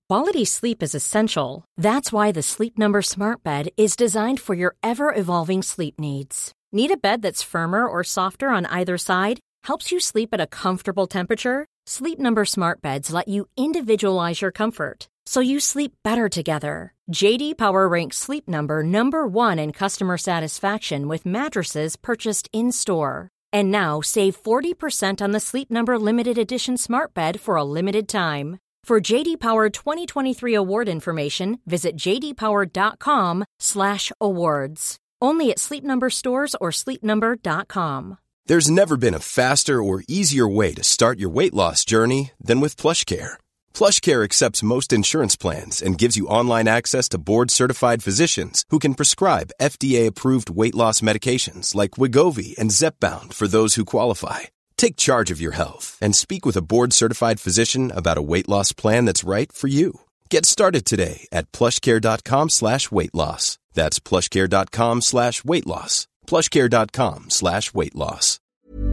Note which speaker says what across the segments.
Speaker 1: Quality sleep is essential. That's why the Sleep Number Smart Bed is designed for your ever-evolving sleep needs. Need a bed that's firmer or softer on either side? Helps you sleep at a comfortable temperature? Sleep Number Smart Beds let you individualize your comfort, so you sleep better together. J.D. Power ranks Sleep Number number one in customer satisfaction with mattresses purchased in-store. And now, save 40% on the Sleep Number Limited Edition Smart Bed for a limited time. For J.D. Power 2023 award information, visit jdpower.com/awards. Only at Sleep Number stores or sleepnumber.com.
Speaker 2: There's never been a faster or easier way to start your weight loss journey than with PlushCare. PlushCare accepts most insurance plans and gives you online access to board-certified physicians who can prescribe FDA-approved weight loss medications like Wegovy and Zepbound for those who qualify. Take charge of your health and speak with a board-certified physician about a weight loss plan that's right for you. Get started today at plushcare.com/weight loss. That's plushcare.com/weight loss. plushcare.com/weight loss.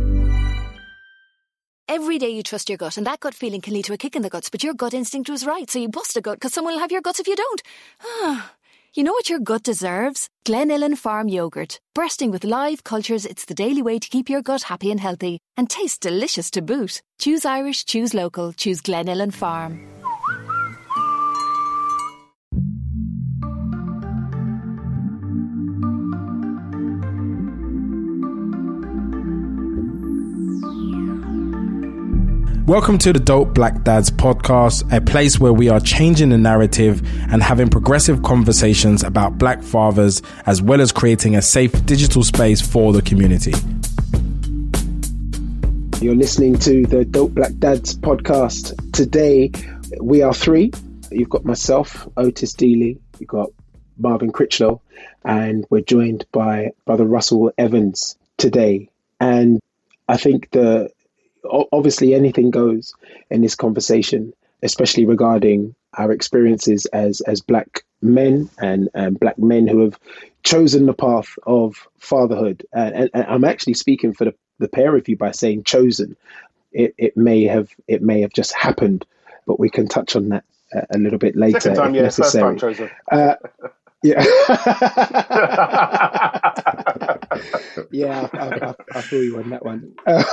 Speaker 3: Every day you trust your gut, and that gut feeling can lead to a kick in the guts, but your gut instinct was right, so you bust a gut because someone will have your guts if you don't. You know what your gut deserves? Glenillan Farm Yoghurt. Bursting with live cultures, it's the daily way to keep your gut happy and healthy, and tastes delicious to boot. Choose Irish, choose local, choose Glenillan Farm.
Speaker 4: Welcome to the Dope Black Dads podcast, a place where we are changing the narrative and having progressive conversations about black fathers, as well as creating a safe digital space for the community.
Speaker 5: You're listening to the Dope Black Dads podcast. Today, we are three. You've got myself, Otis Dealey, you've got Marvin Critchlow, and we're joined by Brother Russell Evans today. And I think obviously anything goes in this conversation, especially regarding our experiences as black men and black men who have chosen the path of fatherhood. And I'm actually speaking for the pair of you by saying chosen. It may have just happened, but we can touch on that a little bit later.
Speaker 6: Second time,
Speaker 5: if
Speaker 6: First
Speaker 5: necessary.
Speaker 6: time chosen.
Speaker 5: Yeah. Yeah, I feel you on that one.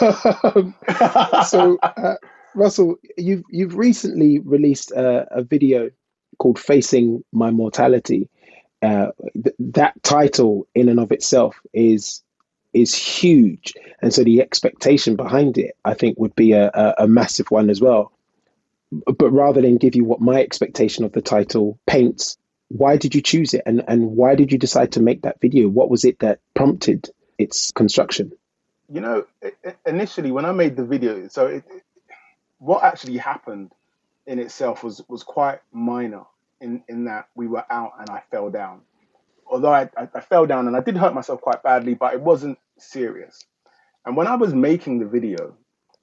Speaker 5: So, Russell, you've recently released a video called "Facing My Mortality." That title, in and of itself, is huge, and so the expectation behind it, I think, would be a massive one as well. But rather than give you what my expectation of the title paints, why did you choose it, and why did you decide to make that video? What was it that prompted its construction?
Speaker 6: You know, initially when I made the video, what actually happened in itself was quite minor in that we were out and I fell down. Although I fell down and I did hurt myself quite badly, but it wasn't serious. And when I was making the video,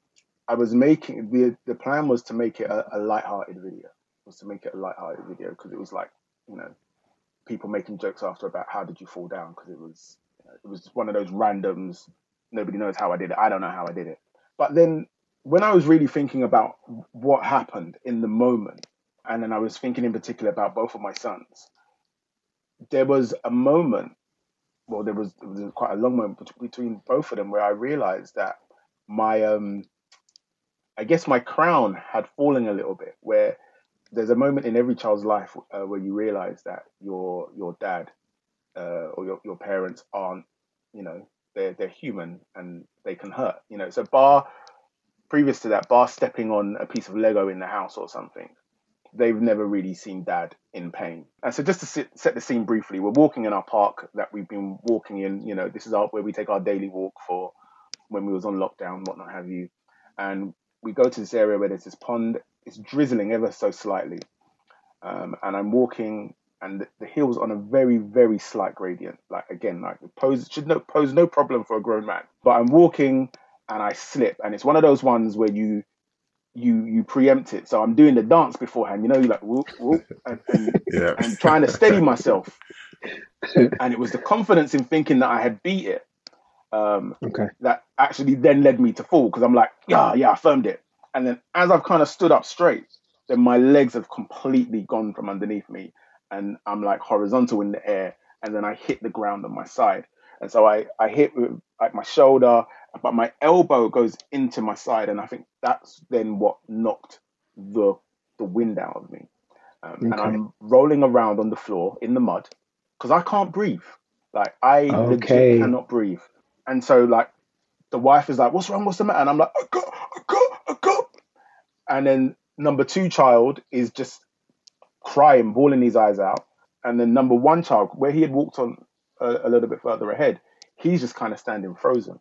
Speaker 6: the plan was to make it a lighthearted video. Because it was like, you know, people making jokes after about how did you fall down, because it was just one of those randoms. Nobody knows how I did it. I don't know how I did it. But then when I was really thinking about what happened in the moment, and then I was thinking in particular about both of my sons, there was a moment, well, there was quite a long moment between both of them where I realized that I guess my crown had fallen a little bit, where there's a moment in every child's life where you realize that your dad or your parents aren't, you know, they're human and they can hurt, you know. So previous to that, bar stepping on a piece of Lego in the house or something, they've never really seen dad in pain. And so just to set the scene briefly, we're walking in our park that we've been walking in, you know, this is where we take our daily walk for when we was on lockdown, whatnot have you. And we go to this area where there's this pond. It's drizzling ever so slightly. And I'm walking, and the hill's on a very, very slight gradient. Like, again, like should pose no problem for a grown man. But I'm walking and I slip. And it's one of those ones where you preempt it. So I'm doing the dance beforehand, you know, you're like, whoop, whoop, and trying to steady myself. And it was the confidence in thinking that I had beat it that actually then led me to fall, because I'm like, yeah, I firmed it. And then as I've kind of stood up straight, then my legs have completely gone from underneath me, and I'm like horizontal in the air, and then I hit the ground on my side. And so I hit with like my shoulder, but my elbow goes into my side, and I think that's then what knocked the wind out of me. And I'm rolling around on the floor in the mud because I can't breathe. Like I legit cannot breathe. And so like the wife is like, "What's wrong? What's the matter?" And I'm like, I got. And then number 2 child is just crying, bawling his eyes out. And then number 1 child, where he had walked on a little bit further ahead, he's just kind of standing frozen.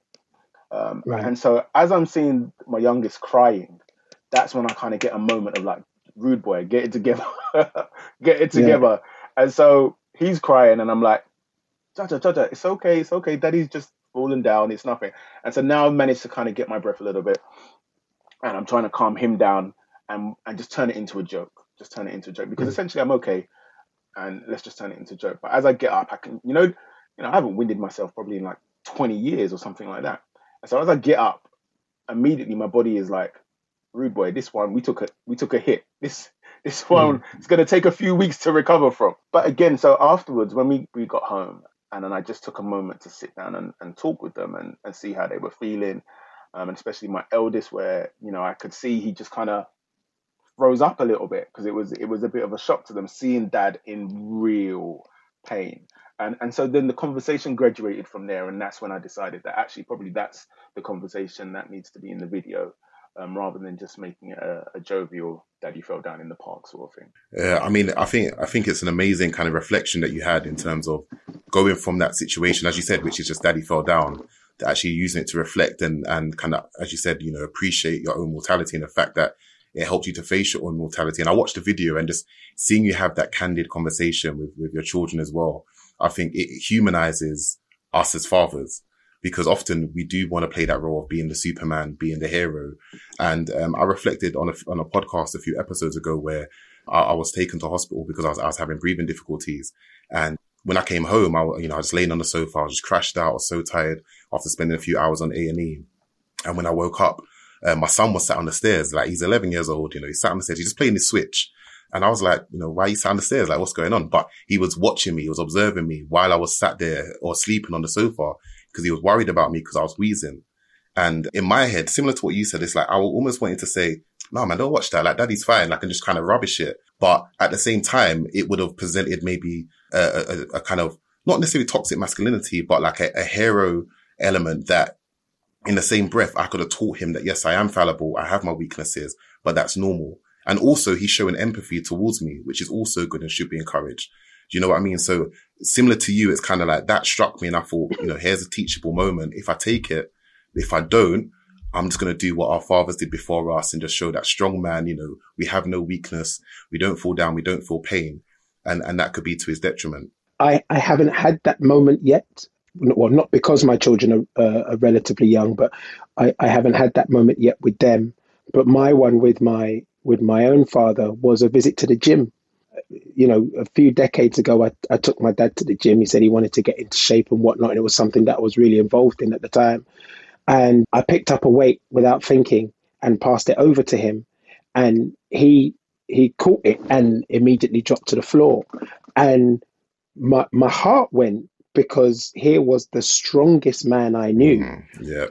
Speaker 5: Right.
Speaker 6: And so as I'm seeing my youngest crying, that's when I kind of get a moment of like, rude boy, get it together. Get it together. Yeah. And so he's crying and I'm like, Jaja, it's okay. Daddy's just falling down. It's nothing. And so now I've managed to kind of get my breath a little bit. And I'm trying to calm him down and just turn it into a joke. Because essentially I'm okay. And let's just turn it into a joke. But as I get up, I can, I haven't winded myself probably in like 20 years or something like that. And so as I get up, immediately my body is like, rude boy, this one, we took a hit. This one is going to take a few weeks to recover from. But again, so afterwards, when we got home, and then I just took a moment to sit down and talk with them and see how they were feeling. And especially my eldest, where, I could see he just kind of froze up a little bit because it was a bit of a shock to them seeing dad in real pain. And so then the conversation graduated from there. And that's when I decided that actually probably that's the conversation that needs to be in the video. Rather than just making it a jovial daddy fell down in the park sort of thing.
Speaker 7: Yeah, I mean, I think it's an amazing kind of reflection that you had in terms of going from that situation, as you said, which is just daddy fell down, to actually using it to reflect and kind of, as you said, appreciate your own mortality and the fact that it helps you to face your own mortality. And I watched the video and just seeing you have that candid conversation with your children as well, I think it humanizes us as fathers. Because often we do want to play that role of being the Superman, being the hero. And I reflected on a podcast a few episodes ago where I was taken to hospital because I was having breathing difficulties. And when I came home, I was laying on the sofa, I was just crashed out. I was so tired after spending a few hours on A&E. And when I woke up, my son was sat on the stairs. Like, he's 11 years old, he sat on the stairs, he's just playing his Switch. And I was like, why are you sat on the stairs? Like, what's going on? But he was watching me, he was observing me while I was sat there or sleeping on the sofa, because he was worried about me because I was wheezing. And in my head, similar to what you said, it's like I almost wanted to say, no, man, don't watch that. Like, daddy's fine. Like, and just kind of rubbish it. But at the same time, it would have presented maybe a kind of, not necessarily toxic masculinity, but like a hero element that in the same breath, I could have taught him that, yes, I am fallible. I have my weaknesses, but that's normal. And also he's showing empathy towards me, which is also good and should be encouraged. Do you know what I mean? So similar to you, it's kind of like that struck me and I thought, here's a teachable moment. If I take it, if I don't, I'm just going to do what our fathers did before us and just show that strong man, we have no weakness. We don't fall down. We don't feel pain. And that could be to his detriment.
Speaker 5: I haven't had that moment yet. Well, not because my children are relatively young, but I haven't had that moment yet with them. But my one with my own father was a visit to the gym. A few decades ago, I took my dad to the gym. He said he wanted to get into shape and whatnot. And it was something that I was really involved in at the time. And I picked up a weight without thinking and passed it over to him. And he caught it and immediately dropped to the floor. And my heart went, because here was the strongest man I knew.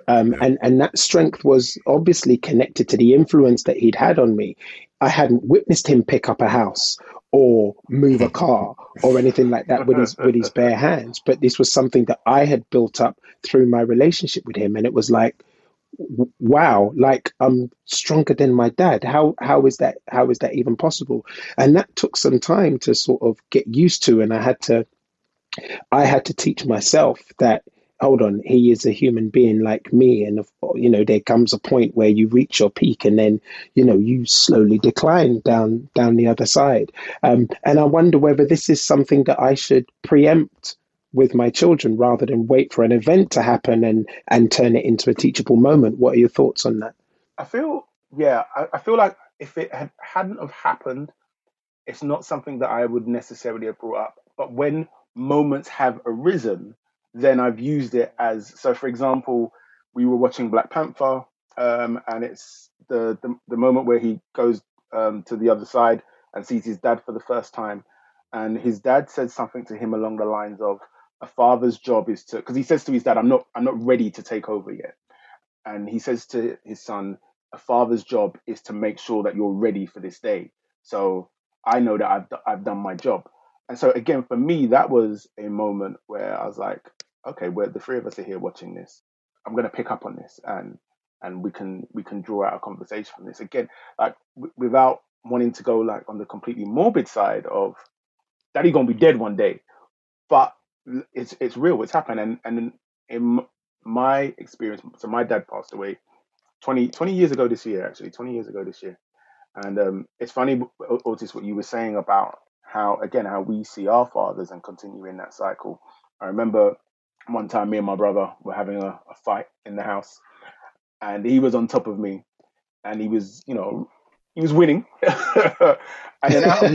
Speaker 5: And that strength was obviously connected to the influence that he'd had on me. I hadn't witnessed him pick up a house or move a car or anything like that with his bare hands. But this was something that I had built up through my relationship with him. And it was like, wow, like I'm stronger than my dad. How is that even possible? And that took some time to sort of get used to. And I had to teach myself that, hold on, he is a human being like me. And, there comes a point where you reach your peak and then, you slowly decline down the other side. And I wonder whether this is something that I should preempt with my children rather than wait for an event to happen and turn it into a teachable moment. What are your thoughts on that?
Speaker 6: I feel like if it hadn't have happened, it's not something that I would necessarily have brought up. But when moments have arisen, then I've used it as, so for example, we were watching Black Panther, and it's the moment where he goes to the other side and sees his dad for the first time. And his dad said something to him along the lines of, a father's job is to, because he says to his dad, I'm not ready to take over yet. And he says to his son, a father's job is to make sure that you're ready for this day. So I know that I've done my job. And so again, for me, that was a moment where I was like, okay, well, the three of us are here watching this. I'm going to pick up on this, and we can draw out a conversation from this. Again, like without wanting to go like on the completely morbid side of daddy gonna be dead one day, but it's real, it's happened. And in my experience, so my dad passed away 20 years ago this year, actually, 20 years ago this year. And it's funny, Otis, what you were saying about how we see our fathers and continue in that cycle. I remember one time me and my brother were having a fight in the house, and he was on top of me, and he was winning. And then out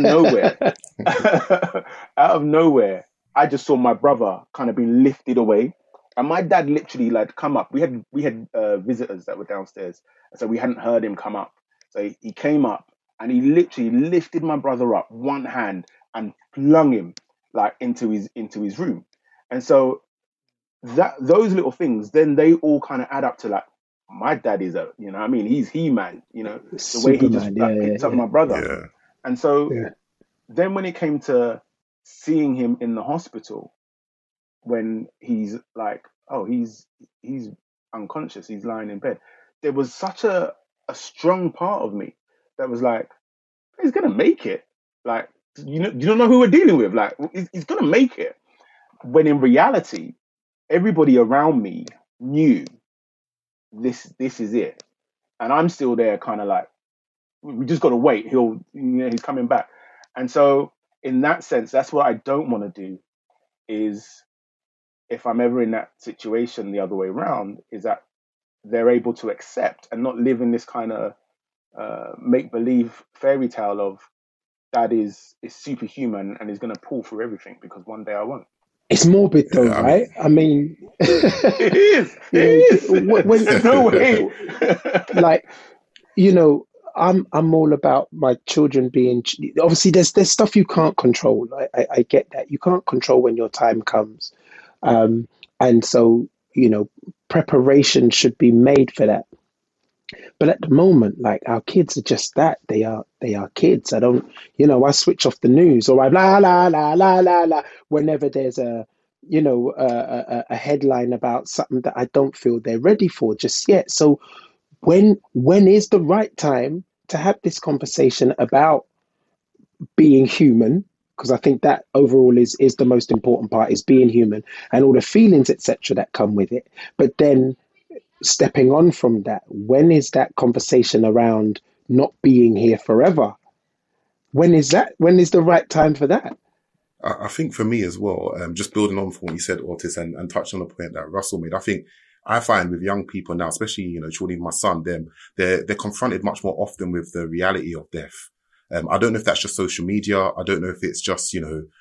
Speaker 6: of nowhere, I just saw my brother kind of be lifted away. And my dad literally like come up. We had visitors that were downstairs, so we hadn't heard him come up. So he came up and he literally lifted my brother up one hand and flung him like into his room. And so those little things, then they all kind of add up to like, my dad is he's He-Man, the way he just picked up my brother.
Speaker 7: Yeah.
Speaker 6: And so then when it came to seeing him in the hospital, when he's like, oh, he's unconscious, he's lying in bed, there was such a strong part of me that was like, he's gonna make it. Like, you don't know who we're dealing with. Like, he's gonna make it. When in reality, everybody around me knew this is it, and I'm still there, kind of like, we just got to wait. He's coming back. And so, in that sense, that's what I don't want to do. Is if I'm ever in that situation, the other way around, is that they're able to accept and not live in this kind of make-believe fairy tale of dad is superhuman and is going to pull through everything because one day I won't.
Speaker 5: It's morbid though, right? I mean,
Speaker 6: it is. There's no way.
Speaker 5: Like, I'm all about my children being. Obviously, there's stuff you can't control. I get that you can't control when your time comes, and so preparation should be made for that. But at the moment, like, our kids are just that. They are kids. I don't, I switch off the news, or I la la la la la la whenever there's a headline about something that I don't feel they're ready for just yet. So when is the right time to have this conversation about being human? Because I think that overall is the most important part, is being human and all the feelings, etc., that come with it. But then stepping on from that, when is that conversation around not being here forever? When is the right time for that?
Speaker 7: I think for me as well, just building on from what you said, Otis, and touching on the point that Russell made, I find with young people now, especially, surely my son, they're confronted much more often with the reality of death. I don't know if that's just social media. I don't know if it's just,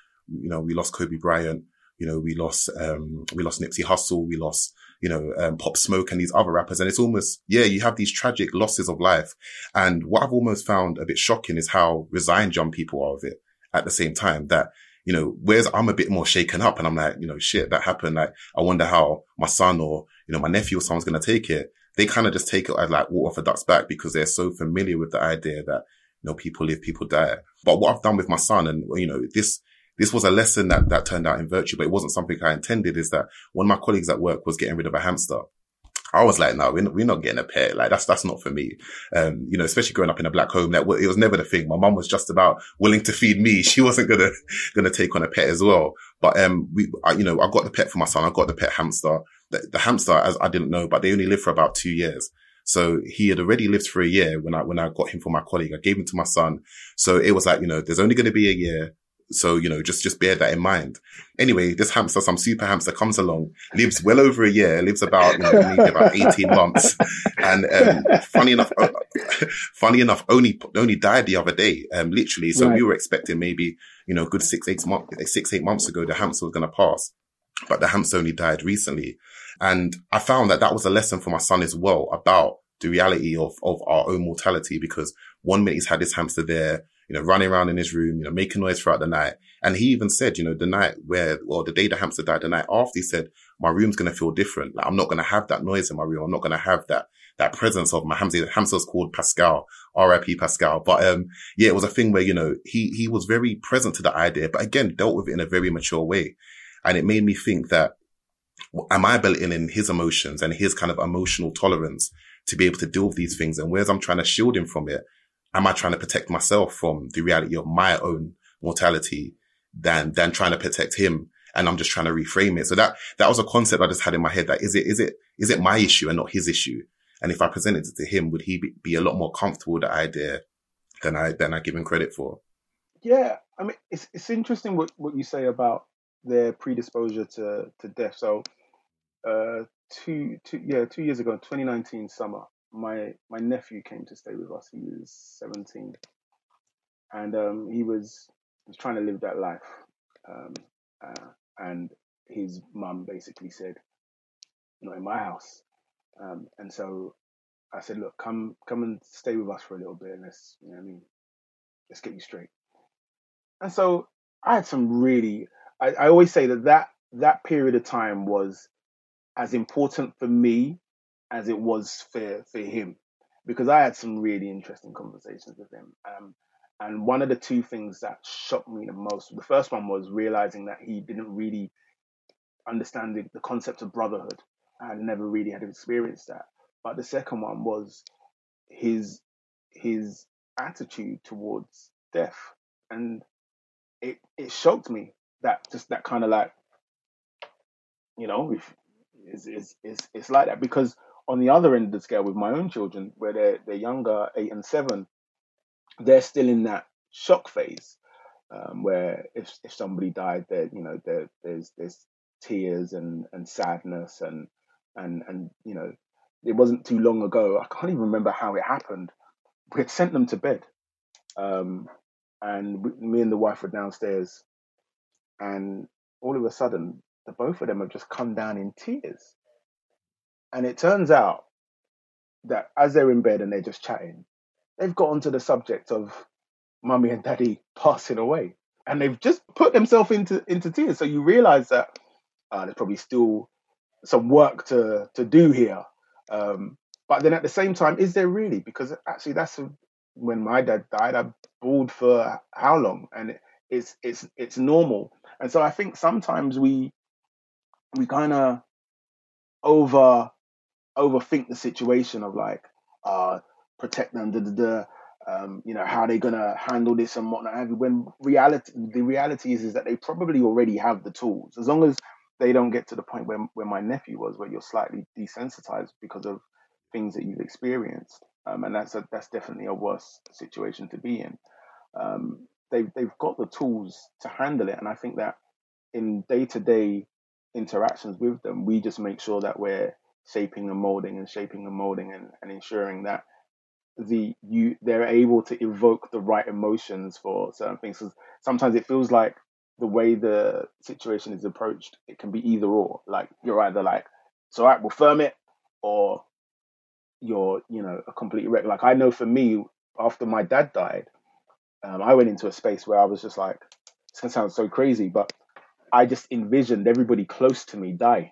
Speaker 7: we lost Kobe Bryant, we lost Nipsey Hussle, we lost, Pop Smoke and these other rappers. And it's almost, you have these tragic losses of life. And what I've almost found a bit shocking is how resigned young people are of it at the same time. That, whereas I'm a bit more shaken up and I'm like, shit, that happened. Like, I wonder how my son or, my nephew or someone's going to take it. They kind of just take it as like water off a duck's back because they're so familiar with the idea that, people live, people die. But what I've done with my son, and, this was a lesson that turned out in virtue, but it wasn't something I intended, is that one of my colleagues at work was getting rid of a hamster. I was like, no, we're not getting a pet. Like, that's not for me. Especially growing up in a black home, it was never the thing. My mum was just about willing to feed me. She wasn't gonna take on a pet as well. But, I got the pet for my son. I got the pet hamster. The hamster, as I didn't know, but they only lived for about 2 years. So he had already lived for a year when I got him for my colleague. I gave him to my son. So it was like, there's only going to be a year. So, just bear that in mind. Anyway, this hamster, some super hamster, comes along, lives well over a year, lives about, maybe about 18 months. And, funny enough, only died the other day, literally. So right. We were expecting maybe, good 6-8 months ago, the hamster was going to pass. But the hamster only died recently. And I found that was a lesson for my son as well about the reality of our own mortality, because 1 minute he's had his hamster there, running around in his room, making noise throughout the night. And he even said, the day the hamster died, the night after, he said, my room's going to feel different. Like, I'm not going to have that noise in my room. I'm not going to have that presence of my hamster. The hamster's called Pascal, R.I.P. Pascal. But, it was a thing where, he was very present to the idea, but again, dealt with it in a very mature way. And it made me think that, am I belittling his emotions and his kind of emotional tolerance to be able to deal with these things? And whereas I'm trying to shield him from it, am I trying to protect myself from the reality of my own mortality than trying to protect him? And I'm just trying to reframe it. So that was a concept I just had in my head, that is it my issue and not his issue? And if I presented it to him, would he be a lot more comfortable with the idea than I give him credit for?
Speaker 6: Yeah. I mean, it's interesting what you say about their predisposure to death. So, 2 years ago, in 2019 summer, my nephew came to stay with us. He was 17, and he was trying to live that life. And his mum basically said, "Not in my house." And so I said, "Look, come and stay with us for a little bit, and let's get you straight." And so I had some really, I always say that period of time was as important for me as it was for him, because I had some really interesting conversations with him. And one of the two things that shocked me the most, the first one was realizing that he didn't really understand the concept of brotherhood. I had never really had experienced that. But the second one was his attitude towards death. And it shocked me that kind of like, it's like that, because on the other end of the scale with my own children, where they're younger, 8 and 7, they're still in that shock phase, where if somebody died, there's tears and sadness and it wasn't too long ago. I can't even remember how it happened. We had sent them to bed, and me and the wife were downstairs, and all of a sudden, the both of them have just come down in tears. And it turns out that as they're in bed and they're just chatting, they've got onto the subject of mummy and daddy passing away. And they've just put themselves into tears. So you realize that there's probably still some work to do here. But then at the same time, is there really? Because actually when my dad died, I bawled for how long? And it's normal. And so I think sometimes we kind of overthink the situation of like, protect them, how they're gonna handle this and whatnot have you. When the reality is that they probably already have the tools, as long as they don't get to the point where my nephew was, where you're slightly desensitized because of things that you've experienced, and that's definitely a worse situation to be in. They've got the tools to handle it, and I think that in day-to-day interactions with them, we just make sure that we're shaping and molding and ensuring that they're able to evoke the right emotions for certain things. So sometimes it feels like the way the situation is approached, it can be either or. Like, you're either like, it's all right, we'll firm it, or you're, a complete wreck. Like, I know for me, after my dad died, I went into a space where I was just like, it's gonna sound so crazy, but I just envisioned everybody close to me dying.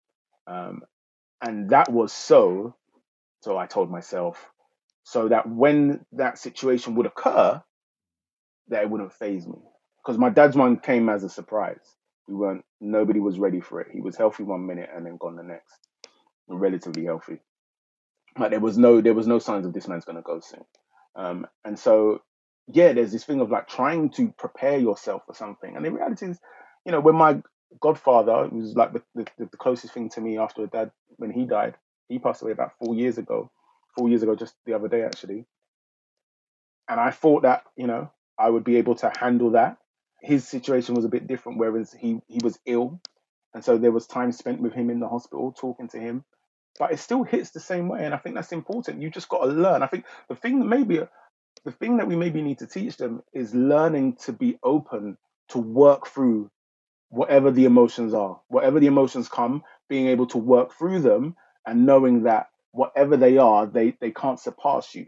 Speaker 6: And that was so I told myself, so that when that situation would occur, that it wouldn't faze me. Because my dad's one came as a surprise. Nobody was ready for it. He was healthy 1 minute and then gone the next. Relatively healthy. But there was no signs of this man's going to go soon. And so, there's this thing of like trying to prepare yourself for something. And the reality is, when my godfather, who was like the closest thing to me after dad, when he died, he passed away about 4 years ago. 4 years ago, just the other day, actually. And I thought that, I would be able to handle that. His situation was a bit different, whereas he was ill. And so there was time spent with him in the hospital, talking to him. But it still hits the same way. And I think that's important. You just got to learn. I think the thing that we maybe need to teach them is learning to be open to work through whatever the emotions are. Whatever the emotions come, being able to work through them and knowing that whatever they are, they can't surpass you.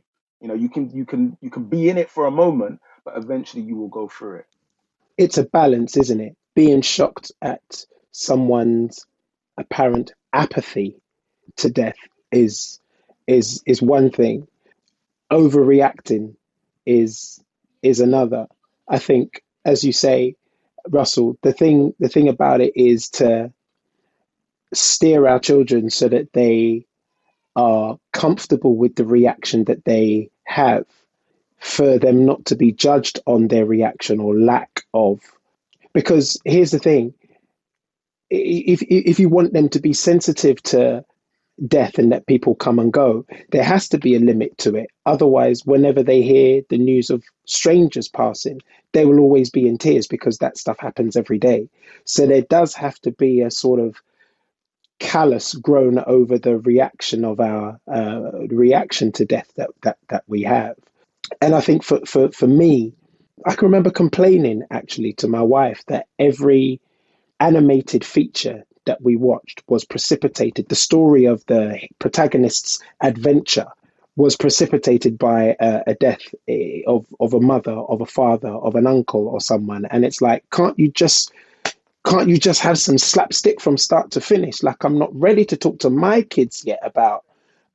Speaker 6: You can be in it for a moment, but eventually you will go through it.
Speaker 5: It's a balance, isn't it? Being shocked at someone's apparent apathy to death is one thing. Overreacting is another. I think, as you say, Russell, the thing about it is to steer our children so that they are comfortable with the reaction that they have, for them not to be judged on their reaction or lack of. Because here's the thing, if you want them to be sensitive to death and let people come and go, there has to be a limit to it. Otherwise, whenever they hear the news of strangers passing, they will always be in tears, because that stuff happens every day. So there does have to be a sort of callous grown over the reaction of our reaction to death that we have. And I think for me, I can remember complaining actually to my wife that every animated feature that we watched was precipitated. The story of the protagonist's adventure was precipitated by a death of a mother, of a father, of an uncle, or someone. And it's like, can't you just have some slapstick from start to finish? Like, I'm not ready to talk to my kids yet about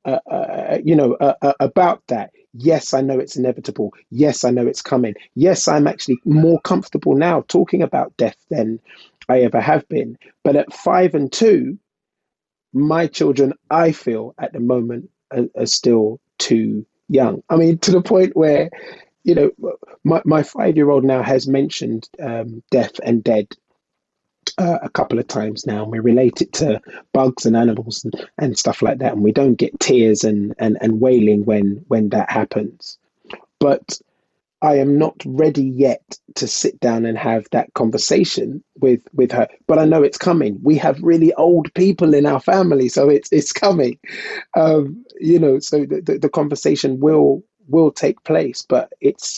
Speaker 5: about that. Yes, I know it's inevitable. Yes, I know it's coming. Yes, I'm actually more comfortable now talking about death than I ever have been. But at 5 and 2, my children, I feel at the moment, are still too young. I mean, to the point where, my 5-year-old now has mentioned death and dead a couple of times now, and we relate it to bugs and animals and stuff like that, and we don't get tears and wailing when that happens. But I am not ready yet to sit down and have that conversation with her, but I know it's coming. We have really old people in our family, so it's coming. So the conversation will take place, but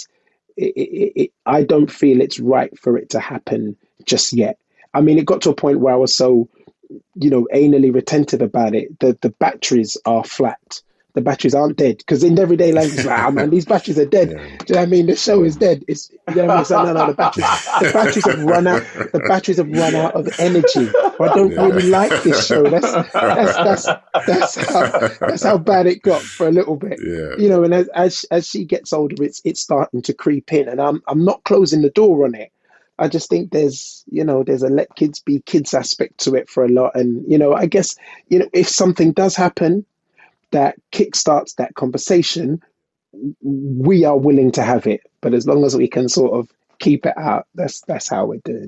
Speaker 5: I don't feel it's right for it to happen just yet. I mean, it got to a point where I was so, anally retentive about it. The batteries are flat. The batteries aren't dead, because in everyday language, man, these batteries are dead. Yeah. Do you know what I mean? The show is dead. It's, you know what I mean? So, no, the batteries have run out. The batteries have run out of energy. I don't really like this show. That's how bad it got for a little bit. Yeah. And as she gets older, it's starting to creep in, and I'm not closing the door on it. I just think there's a let kids be kids aspect to it for a lot. And, I guess, if something does happen that kickstarts that conversation, we are willing to have it. But as long as we can sort of keep it out, that's how we're doing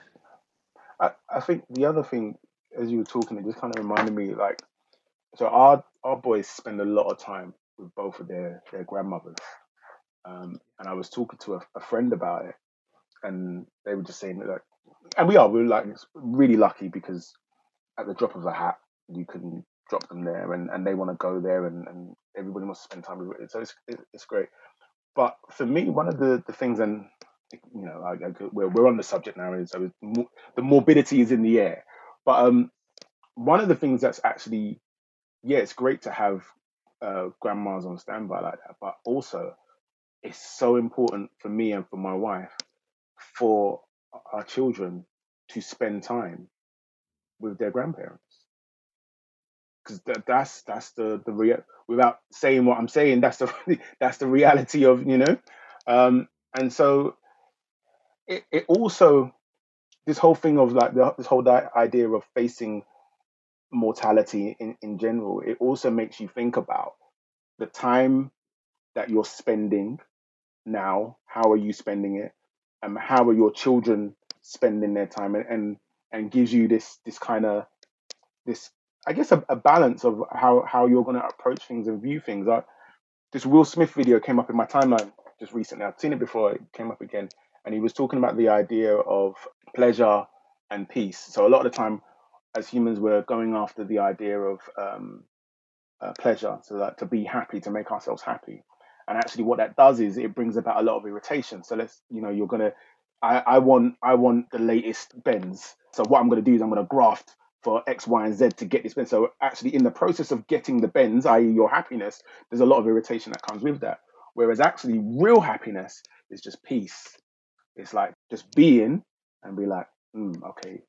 Speaker 5: it.
Speaker 6: I think the other thing, as you were talking, it just kind of reminded me, like, so our boys spend a lot of time with both of their grandmothers. And I was talking to a friend about it, and they were just saying that, like, and we're like really lucky, because at the drop of a hat, you can drop them there, and they want to go there, and everybody wants to spend time with it. So it's great. But for me, one of the things, and we're on the subject now, is the morbidity is in the air. But one of the things that's actually, it's great to have grandmas on standby like that, but also it's so important for me and for my wife, for our children to spend time with their grandparents, because that's the without saying what I'm saying, that's the reality of, and so it also, this whole thing of like this whole idea of facing mortality in general, it also makes you think about the time that you're spending now. How are you spending it? How are your children spending their time? And gives you this kind of, this, I guess, a balance of how you're going to approach things and view things. This Will Smith video came up in my timeline just recently. I've seen it before, it came up again. And he was talking about the idea of pleasure and peace. So a lot of the time, as humans, we're going after the idea of pleasure, so that to be happy, to make ourselves happy. And actually what that does is it brings about a lot of irritation. So I want the latest Benz. So what I'm going to do is I'm going to graft for X, Y, and Z to get this Benz. So actually in the process of getting the Benz, i.e. your happiness, there's a lot of irritation that comes with that. Whereas actually real happiness is just peace. It's like just being and be like, okay,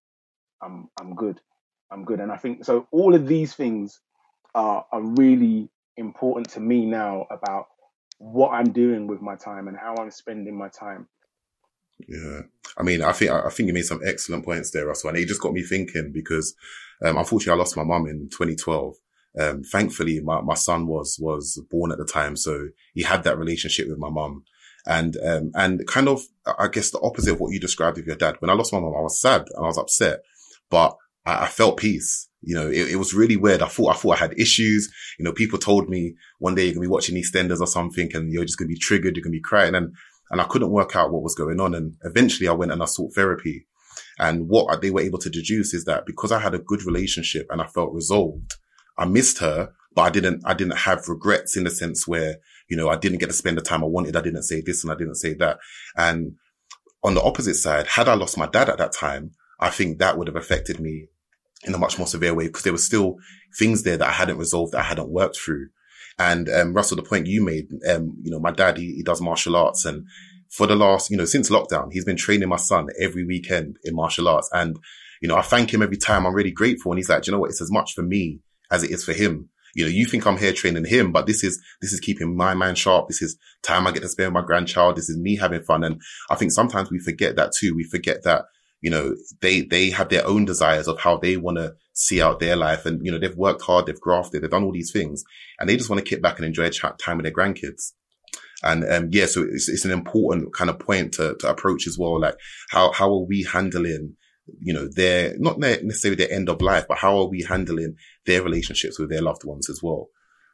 Speaker 6: I'm good. I'm good. And I think so all of these things are really important to me now about what I'm doing with my time and how I'm spending my time.
Speaker 7: Yeah. I mean, I think you made some excellent points there, Russell. And it just got me thinking because, unfortunately I lost my mum in 2012. Thankfully my son was born at the time. So he had that relationship with my mum and kind of, I guess the opposite of what you described with your dad. When I lost my mum, I was sad and I was upset, but I felt peace. You know, it was really weird. I thought I had issues. You know, people told me one day you're going to be watching EastEnders or something and you're just going to be triggered. You're going to be crying. And I couldn't work out what was going on. And eventually I went and I sought therapy. And what they were able to deduce is that because I had a good relationship and I felt resolved, I missed her, but I didn't have regrets in the sense where, you know, I didn't get to spend the time I wanted. I didn't say this and I didn't say that. And on the opposite side, had I lost my dad at that time, I think that would have affected me in a much more severe way because there were still things there that I hadn't resolved, that I hadn't worked through. And, Russell, the point you made, you know, my dad, he does martial arts and for the last, you know, since lockdown, he's been training my son every weekend in martial arts. And, you know, I thank him every time. I'm really grateful. And he's like, do you know what? It's as much for me as it is for him. You know, you think I'm here training him, but this is keeping my mind sharp. This is time I get to spend with my grandchild. This is me having fun. And I think sometimes we forget that too. We forget that, you know, they have their own desires of how they want to see out their life. And, you know, they've worked hard, they've grafted, they've done all these things and they just want to kick back and enjoy time with their grandkids. And, yeah, so it's an important kind of point to approach as well. Like how are we handling, you know, not necessarily their end of life, but how are we handling their relationships with their loved ones as well?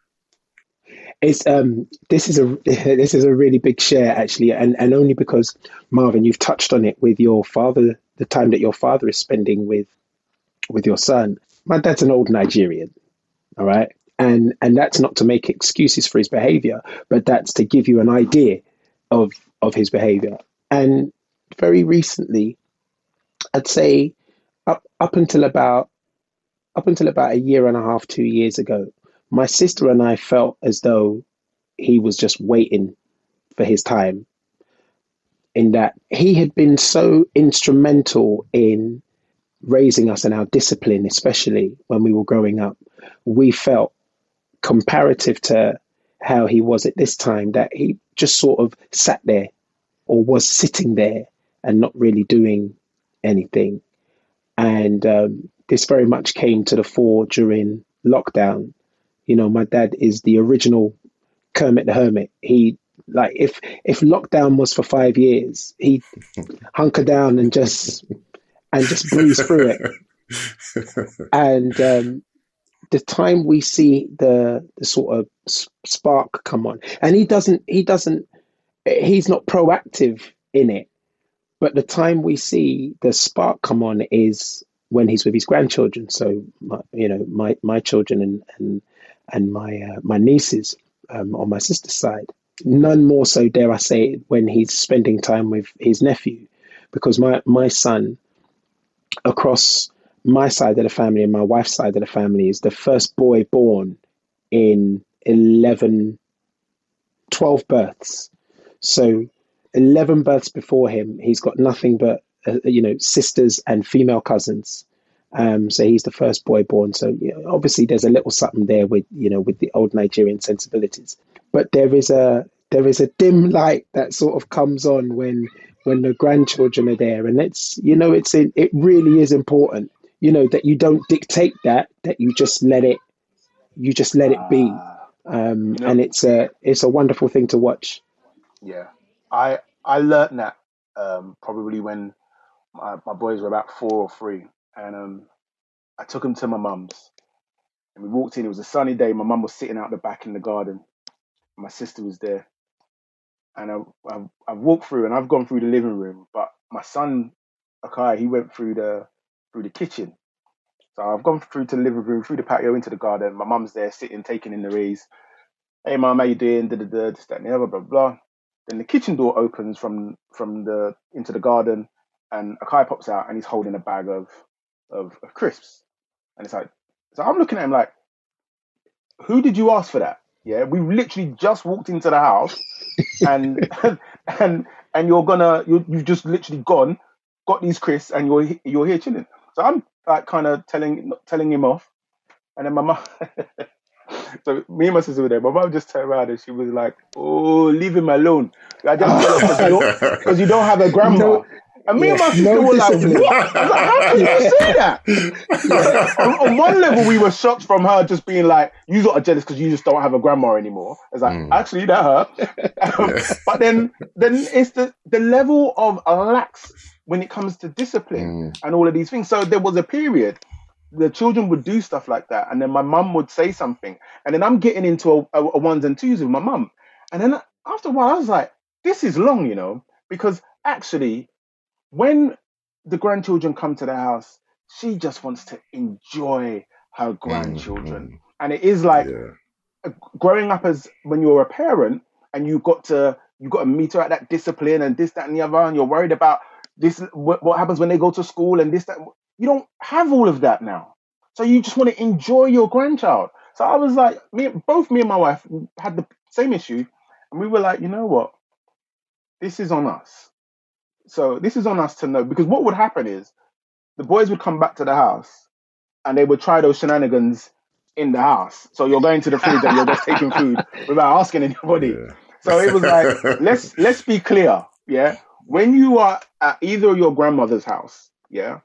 Speaker 5: It's this is a really big share actually, and only because Marvin, you've touched on it with your father, the time that your father is spending with your son. My dad's an old Nigerian, all right, and that's not to make excuses for his behavior, but that's to give you an idea of his behavior. And very recently, I'd say up until about a year and a half, 2 years ago, my sister and I felt as though he was just waiting for his time, in that he had been so instrumental in raising us and our discipline, especially when we were growing up. We felt, comparative to how he was at this time, that he just sort of sat there or was sitting there and not really doing anything. And this very much came to the fore during lockdown. You know, my dad is the original Kermit the Hermit. He, like, if lockdown was for 5 years, he'd hunker down and just breeze through it. And the time we see the sort of spark come on, and he's not proactive in it, but the time we see the spark come on is when he's with his grandchildren. So, my children and my nieces on my sister's side. None more so, dare I say, when he's spending time with his nephew, because my son, across my side of the family and my wife's side of the family, is the first boy born in 12 births. So 11 births before him, he's got nothing but, sisters and female cousins. So he's the first boy born. So obviously there's a little something there with the old Nigerian sensibilities. But there is a dim light that sort of comes on when the grandchildren are there, and it really is important, that you don't dictate that you just let it be, and it's a wonderful thing to watch.
Speaker 6: Yeah, I learned that probably when my boys were about 4 or 3, and I took them to my mum's, and we walked in. It was a sunny day. My mum was sitting out the back in the garden. My sister was there, and I walked through, and I've gone through the living room, but my son Akai, he went through the kitchen. So I've gone through to the living room, through the patio, into the garden. My mum's there sitting, taking in the rays. Hey mum, how you doing? This, that, and the other, blah, blah. Then the kitchen door opens from into the garden, and Akai pops out, and he's holding a bag of crisps. And it's like, so I'm looking at him like, who did you ask for that? Yeah, we literally just walked into the house, and and you've just literally got these crisps, and you're here chilling. So I'm like kind of telling him off, and then my mum. So me and my sister were there. My mum just turned around and she was like, "Oh, leave him alone. I just because you don't have a grandma." No, and me and my sister were like, "What?" I was like, "How can you say that?" On one level, we were shocked from her just being like, "You lot are jealous because you just don't have a grandma anymore." It's like, actually, that hurt. But then it's the level of lax when it comes to discipline and all of these things. So there was a period. The children would do stuff like that, and then my mum would say something, and then I'm getting into a ones and twos with my mum, and then after a while I was like, this is long, you know, because actually when the grandchildren come to the house, she just wants to enjoy her grandchildren. And it is like growing up as when you're a parent and you got to meet her at that discipline and this, that, and the other, and you're worried about this, what happens when they go to school and this, that. You don't have all of that now. So you just want to enjoy your grandchild. So I was like, both me and my wife had the same issue. And we were like, you know what? This is on us. So this is on us to know. Because what would happen is the boys would come back to the house and they would try those shenanigans in the house. So you're going to the fridge and you're just taking food without asking anybody. Yeah. So it was like, let's be clear. Yeah. When you are at either of your grandmother's house, yeah,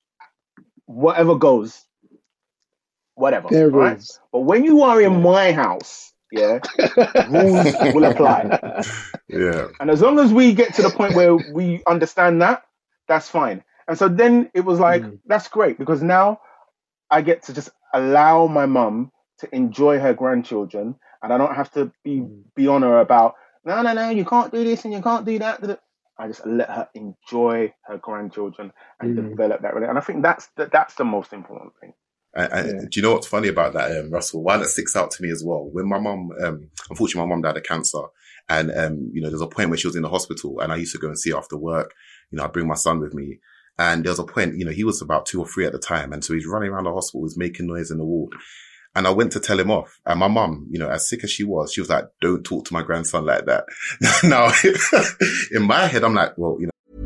Speaker 6: whatever goes, whatever, right? But when you are in my house, yeah, rules will apply.
Speaker 7: Yeah.
Speaker 6: And as long as we get to the point where we understand that, that's fine. And so then it was like, that's great, because now I get to just allow my mum to enjoy her grandchildren, and I don't have to be on her about, no, you can't do this and you can't do that. I just let her enjoy her grandchildren and develop that. And I think that's the most important thing.
Speaker 7: Do you know what's funny about that, Russell? Why that sticks out to me as well. When my mum, unfortunately, my mum died of cancer, and there's a point where she was in the hospital, and I used to go and see her after work. I'd bring my son with me, and there was a point, he was about 2 or 3 at the time, and so he's running around the hospital, he's making noise in the ward. And I went to tell him off. And my mum, as sick as she was like, don't talk to my grandson like that. Now, in my head, I'm like, well,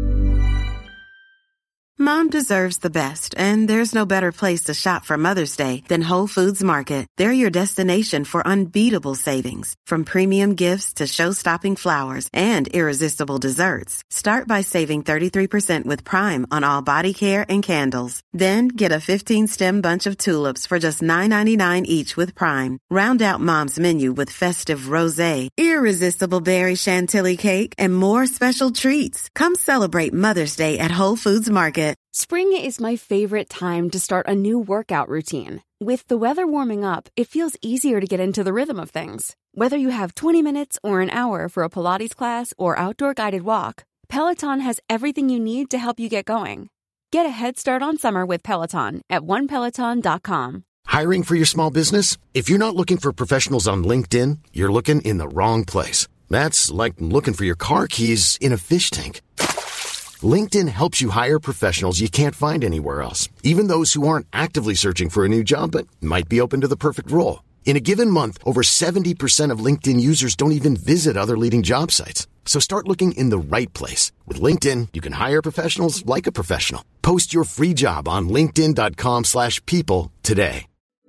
Speaker 8: Mom deserves the best, and there's no better place to shop for Mother's Day than Whole Foods Market. They're your destination for unbeatable savings, from premium gifts to show-stopping flowers and irresistible desserts. Start by saving 33% with Prime on all body care and candles. Then get a 15-stem bunch of tulips for just $9.99 each with Prime. Round out Mom's menu with festive rosé, irresistible berry chantilly cake, and more special treats. Come celebrate Mother's Day at Whole Foods Market.
Speaker 9: Spring is my favorite time to start a new workout routine. With the weather warming up, it feels easier to get into the rhythm of things. Whether you have 20 minutes or an hour for a Pilates class or outdoor guided walk, Peloton has everything you need to help you get going. Get a head start on summer with Peloton at onepeloton.com.
Speaker 10: Hiring for your small business? If you're not looking for professionals on LinkedIn, you're looking in the wrong place. That's like looking for your car keys in a fish tank. LinkedIn helps you hire professionals you can't find anywhere else, even those who aren't actively searching for a new job but might be open to the perfect role. In a given month, over 70% of LinkedIn users don't even visit other leading job sites. So start looking in the right place. With LinkedIn, you can hire professionals like a professional. Post your free job on linkedin.com/people today.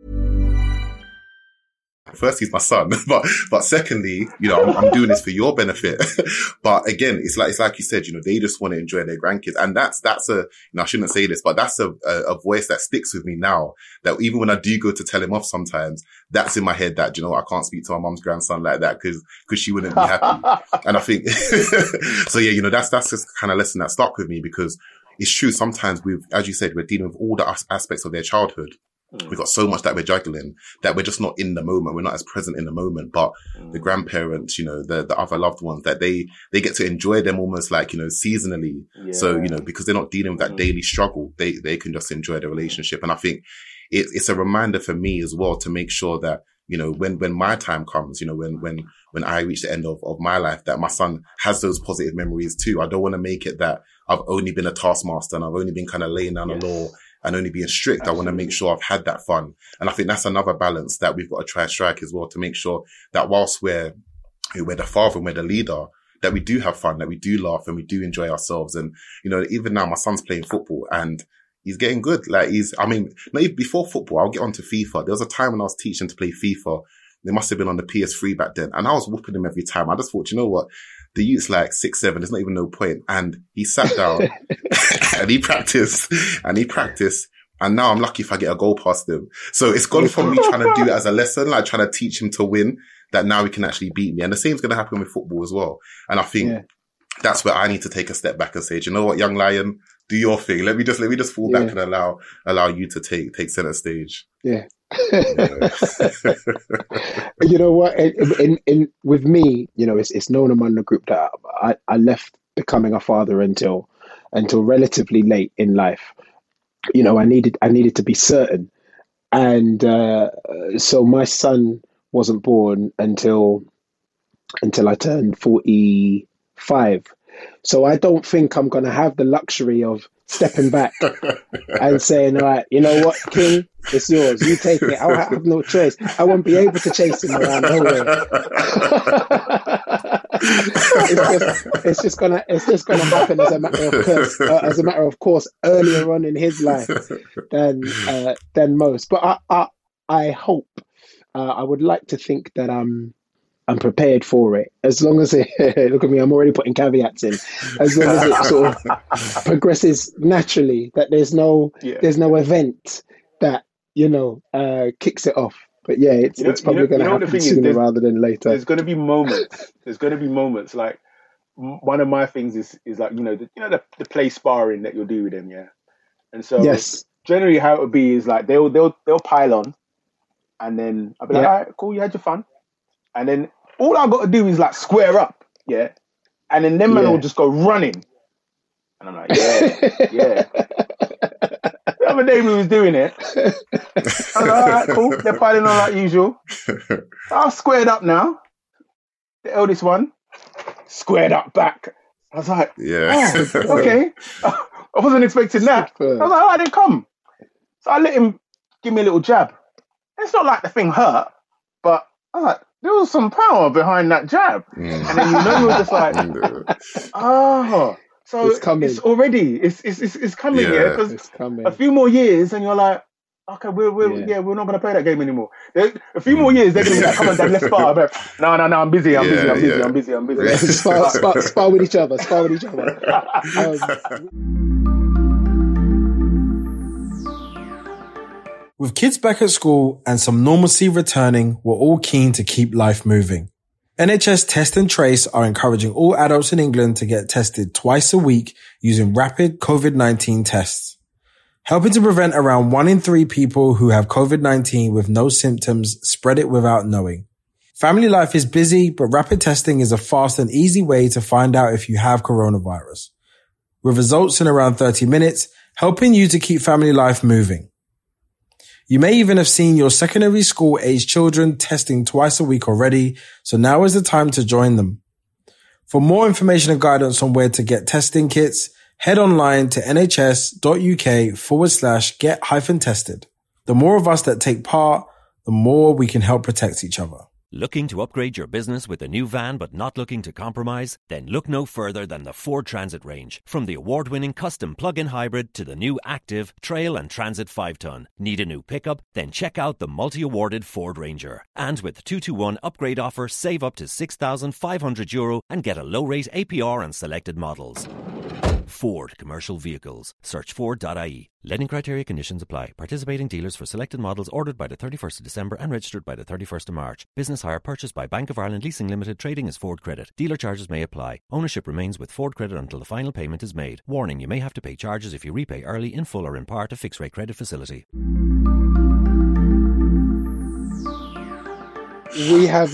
Speaker 7: Firstly, he's my son, but secondly, I'm doing this for your benefit. But again, it's like you said, they just want to enjoy their grandkids. And that's a, I shouldn't say this, but that's a voice that sticks with me now, that even when I do go to tell him off sometimes, that's in my head that, I can't speak to my mum's grandson like that because she wouldn't be happy. And I think, so yeah, that's just kind of lesson that stuck with me, because it's true. Sometimes as you said, we're dealing with all the aspects of their childhood. We've got so much that we're juggling that we're just not in the moment. We're not as present in the moment. But the grandparents, the other loved ones, that they get to enjoy them almost like, seasonally. Yeah. So, because they're not dealing with that daily struggle, they can just enjoy the relationship. And I think it's a reminder for me as well to make sure that, when my time comes, when I reach the end of my life, that my son has those positive memories too. I don't want to make it that I've only been a taskmaster and I've only been kind of laying down the law and only being strict. Absolutely. I want to make sure I've had that fun. And I think that's another balance that we've got to try to strike as well, to make sure that whilst we're the father and we're the leader, that we do have fun, that we do laugh and we do enjoy ourselves. And, you know, even now my son's playing football and he's getting good. Like not even before football, I'll get onto FIFA. There was a time when I was teaching to play FIFA. They must have been on the PS3 back then. And I was whooping him every time. I just thought, you know what? The youth's like 6, 7. There's not even no point. And he sat down and he practiced. And now I'm lucky if I get a goal past him. So it's gone from me trying to do it as a lesson, like trying to teach him to win, that now he can actually beat me. And the same's going to happen with football as well. And I think that's where I need to take a step back and say, do you know what, young lion, do your thing. Let me just fall back and allow you to take center stage.
Speaker 5: Yeah. You know what? With me, you know, it's known among the group that I left becoming a father until relatively late in life. You know, I needed to be certain, and so my son wasn't born until I turned 45. So I don't think I'm going to have the luxury of stepping back and saying, all right, you know what, King, it's yours. You take it. I'll have no choice. I won't be able to chase him around nowhere. It's just gonna happen as a matter of course earlier on in his life than most. But I hope, I would like to think that I'm prepared for it, as long as it, look at me, I'm already putting caveats in, as long as it sort of progresses naturally, that there's no event that, you know, kicks it off. But yeah, it's probably going to happen sooner rather than later.
Speaker 6: There's going to be moments. Like one of my things is like, you know, the play sparring that you'll do with them. Yeah. And so generally how it would be is like, they'll pile on, and then I'll be like, all right, cool. You had your fun. And then all I've got to do is like square up, yeah? And then them men will just go running. And I'm like, yeah. The other day we was doing it. I was like, all right, cool. They're piling on like usual. I've squared up now. The eldest one, squared up back. I was like, oh, okay. I wasn't expecting that. I was like, all right, then come. So I let him give me a little jab. It's not like the thing hurt, but I was like, there was some power behind that jab. And then you're just like, so it's coming. It's already, it's coming, because it's coming. A few more years and you're like, okay, we're not going to play that game anymore. A few more years, they're going to be like, come on, Dad, let's spar. But, no, I'm busy.
Speaker 5: Spar with each other.
Speaker 4: With kids back at school and some normalcy returning, we're all keen to keep life moving. NHS Test and Trace are encouraging all adults in England to get tested twice a week using rapid COVID-19 tests, helping to prevent around 1 in 3 people who have COVID-19 with no symptoms spread it without knowing. Family life is busy, but rapid testing is a fast and easy way to find out if you have coronavirus, with results in around 30 minutes, helping you to keep family life moving. You may even have seen your secondary school age children testing twice a week already, so now is the time to join them. For more information and guidance on where to get testing kits, head online to nhs.uk/get-tested. The more of us that take part, the more we can help protect each other.
Speaker 11: Looking to upgrade your business with a new van but not looking to compromise? Then look no further than the Ford Transit range. From the award-winning custom plug-in hybrid to the new Active, Trail and Transit 5-ton. Need a new pickup? Then check out the multi-awarded Ford Ranger. And with 2-to-1 upgrade offer, save up to €6,500 and get a low-rate APR on selected models. Ford Commercial Vehicles. Search Ford.ie. Lending criteria conditions apply. Participating dealers for selected models ordered by the 31st of December and registered by the 31st of March. Business hire purchased by Bank of Ireland Leasing Limited. Trading as Ford Credit. Dealer charges may apply. Ownership remains with Ford Credit until the final payment is made. Warning, you may have to pay charges if you repay early, in full or in part, a fixed rate credit facility.
Speaker 5: We have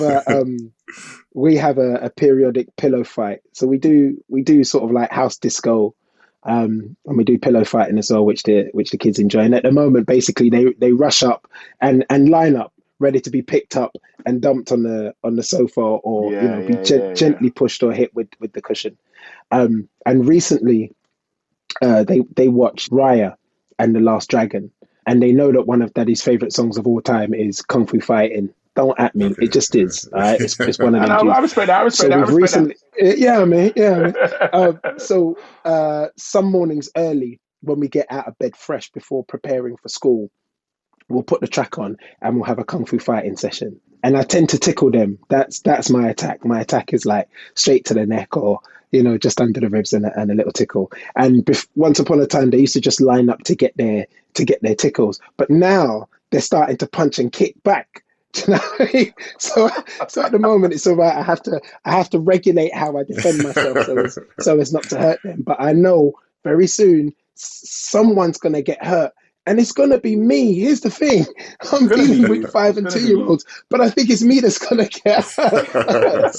Speaker 5: a periodic pillow fight. So we do sort of like house disco, and we do pillow fighting as well, which the kids enjoy. And at the moment, basically they rush up and line up, ready to be picked up and dumped on the sofa, or gently pushed or hit with the cushion. And recently, they watched Raya, and The Last Dragon. And they know that one of Daddy's favourite songs of all time is Kung Fu Fighting. Don't at me. It just is. All right? It's one of them.
Speaker 6: I respect that.
Speaker 5: Yeah, man. So some mornings early, when we get out of bed fresh before preparing for school, we'll put the track on and we'll have a Kung Fu Fighting session. And I tend to tickle them. That's my attack. My attack is like straight to the neck, or just under the ribs and a little tickle. And once upon a time, they used to just line up to get their tickles. But now they're starting to punch and kick back. Do you know what I mean? So at the moment, it's all right. I have to regulate how I defend myself so as not to hurt them. But I know very soon someone's going to get hurt. And it's going to be me. Here's the thing. I'm dealing with 5 and 2-year-olds, but I think it's me that's going to get hurt.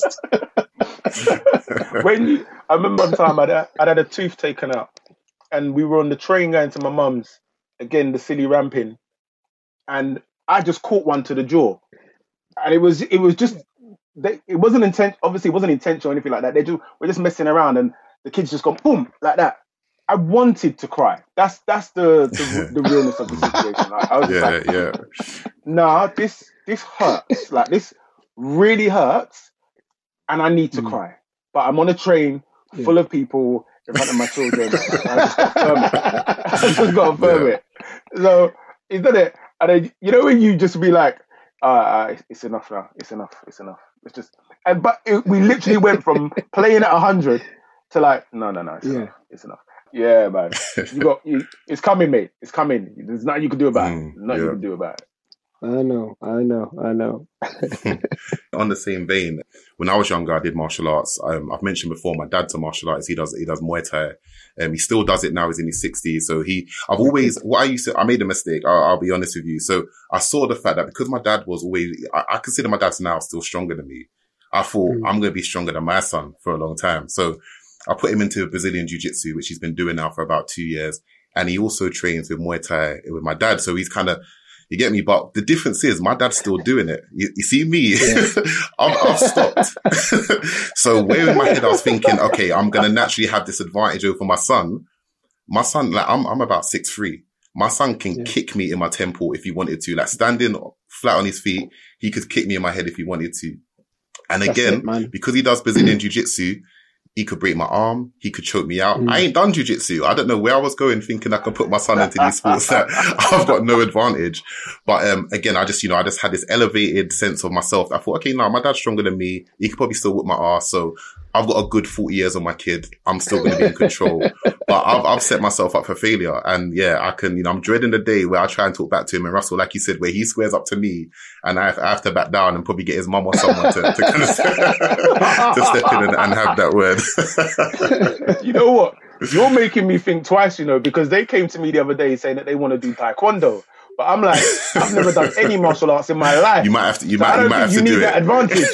Speaker 6: I remember one time I'd had a tooth taken out, and we were on the train going to my mum's, again, the silly ramping, and I just caught one to the jaw. And it wasn't intentional. Obviously, it wasn't intentional or anything like that. We're just messing around, and the kids just go boom like that. I wanted to cry. That's the realness of the situation. Like, I was nah, this hurts. Like, this really hurts, and I need to cry. But I'm on a train full of people in front of my children. I just got to firm it. So he's done it, and then, when you just be like, it's enough now. It's enough. It's just, we literally went from playing at 100 to like, no, it's enough. Yeah, man. It's coming, mate. It's coming. There's nothing you can do about it. Nothing you can do about it.
Speaker 5: I know.
Speaker 7: On the same vein, when I was younger, I did martial arts. I've mentioned before, my dad's a martial artist. He does Muay Thai. He still does it now. He's in his 60s. So I made a mistake. I'll be honest with you. So I saw the fact that because my dad was always, I consider my dad's now still stronger than me. I thought I'm going to be stronger than my son for a long time. So I put him into Brazilian Jiu-Jitsu, which he's been doing now for about 2 years. And he also trains with Muay Thai with my dad. So he's kind of, you get me? But the difference is my dad's still doing it. You see me? I've stopped. So way in my head, I was thinking, okay, I'm going to naturally have this advantage over my son. My son, like, I'm about 6'3". My son can kick me in my temple if he wanted to. Like, standing flat on his feet, he could kick me in my head if he wanted to. And again, because he does Brazilian Jiu-Jitsu, he could break my arm. He could choke me out. I ain't done jiu-jitsu. I don't know where I was going thinking I could put my son into these sports that I've got no advantage. But, again, I just had this elevated sense of myself. I thought, okay, no, my dad's stronger than me. He could probably still whip my ass. So I've got a good 40 years on my kid. I'm still going to be in control. But I've set myself up for failure. And I'm dreading the day where I try and talk back to him. And Russell, like you said, where he squares up to me and I have to back down and probably get his mum or someone to kind of to step in and have that word.
Speaker 6: You know what? You're making me think twice, because they came to me the other day saying that they want to do taekwondo. But I'm like, I've never done any martial arts in my life.
Speaker 7: You might have to. You might have to do it.
Speaker 6: That advantage.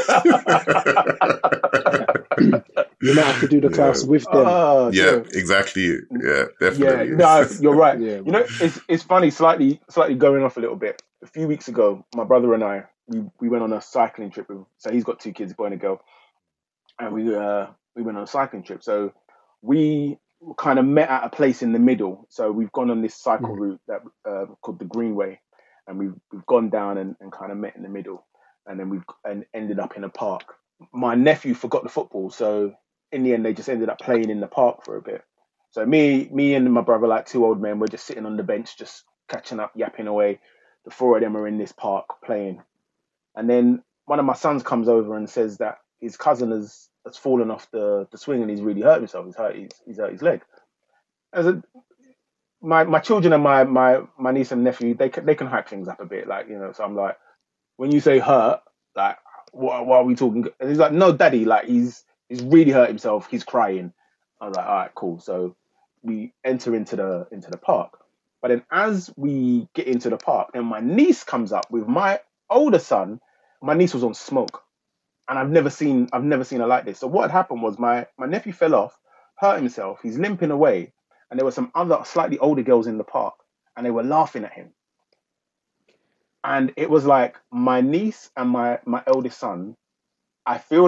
Speaker 5: You might have to do the class with them.
Speaker 7: Exactly. Yeah, definitely.
Speaker 6: Yeah, no, you're right. It's funny. Slightly going off a little bit. A few weeks ago, my brother and I we went on a cycling trip. So he's got 2 kids, a boy and a girl, and we went on a cycling trip. So we kind of met at a place in the middle. So we've gone on this cycle route that called the Greenway, and we've gone down and kind of met in the middle, and then we've ended up in a park. My nephew forgot the football, so in the end they just ended up playing in the park for a bit. So me and my brother, like 2 old men, we're just sitting on the bench, just catching up, yapping away. The 4 of them are in this park playing, and then one of my sons comes over and says that his cousin has fallen off the swing and he's really hurt himself. He's hurt his leg. As my children and my niece and nephew, they can hype things up a bit, like, so I'm like, when you say hurt, like, what are we talking? And he's like, no, daddy, like, he's really hurt himself. He's crying. I was like, all right, cool. So we enter into the park. But then as we get into the park, then my niece comes up with my older son. My niece was on smoke. And I've never seen her like this. So what had happened was my nephew fell off, hurt himself. He's limping away. And there were some other slightly older girls in the park, and they were laughing at him. And it was like my niece and my eldest son, I feel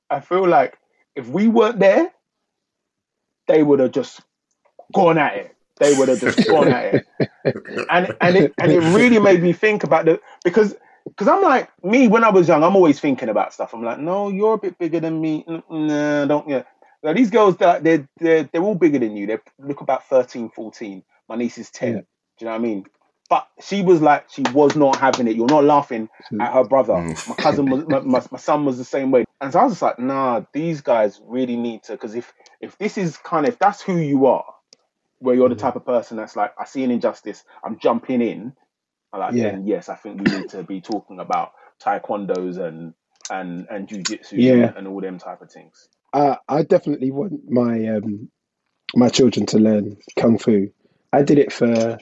Speaker 6: like if we weren't there, they would have just gone at it. they would have just gone at it. And it really made me think about because I'm like, me, when I was young, I'm always thinking about stuff. I'm like, no, you're a bit bigger than me. Nah, don't, yeah. Now, these girls, they're all bigger than you. They look about 13, 14. My niece is 10.
Speaker 5: Yeah.
Speaker 6: Do you know what I mean? But she was like, she was not having it. You're not laughing at her brother. My cousin was, my son was the same way. And so I was just like, nah, these guys really need to, because if this is if that's who you are, where you're the type of person that's like, I see an injustice, I'm jumping in. Then yes, I think we need to be talking about taekwondos and jujitsu and all them type of things.
Speaker 5: I definitely want my children to learn kung fu. I did it for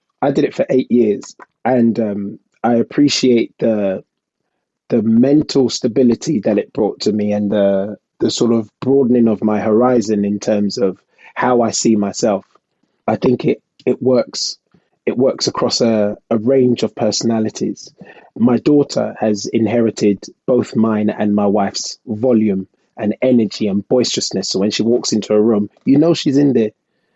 Speaker 5: 8 years, and I appreciate the mental stability that it brought to me, and the sort of broadening of my horizon in terms of how I see myself. I think it works. It works across a range of personalities. My daughter has inherited both mine and my wife's volume and energy and boisterousness. So when she walks into a room, you know she's in there.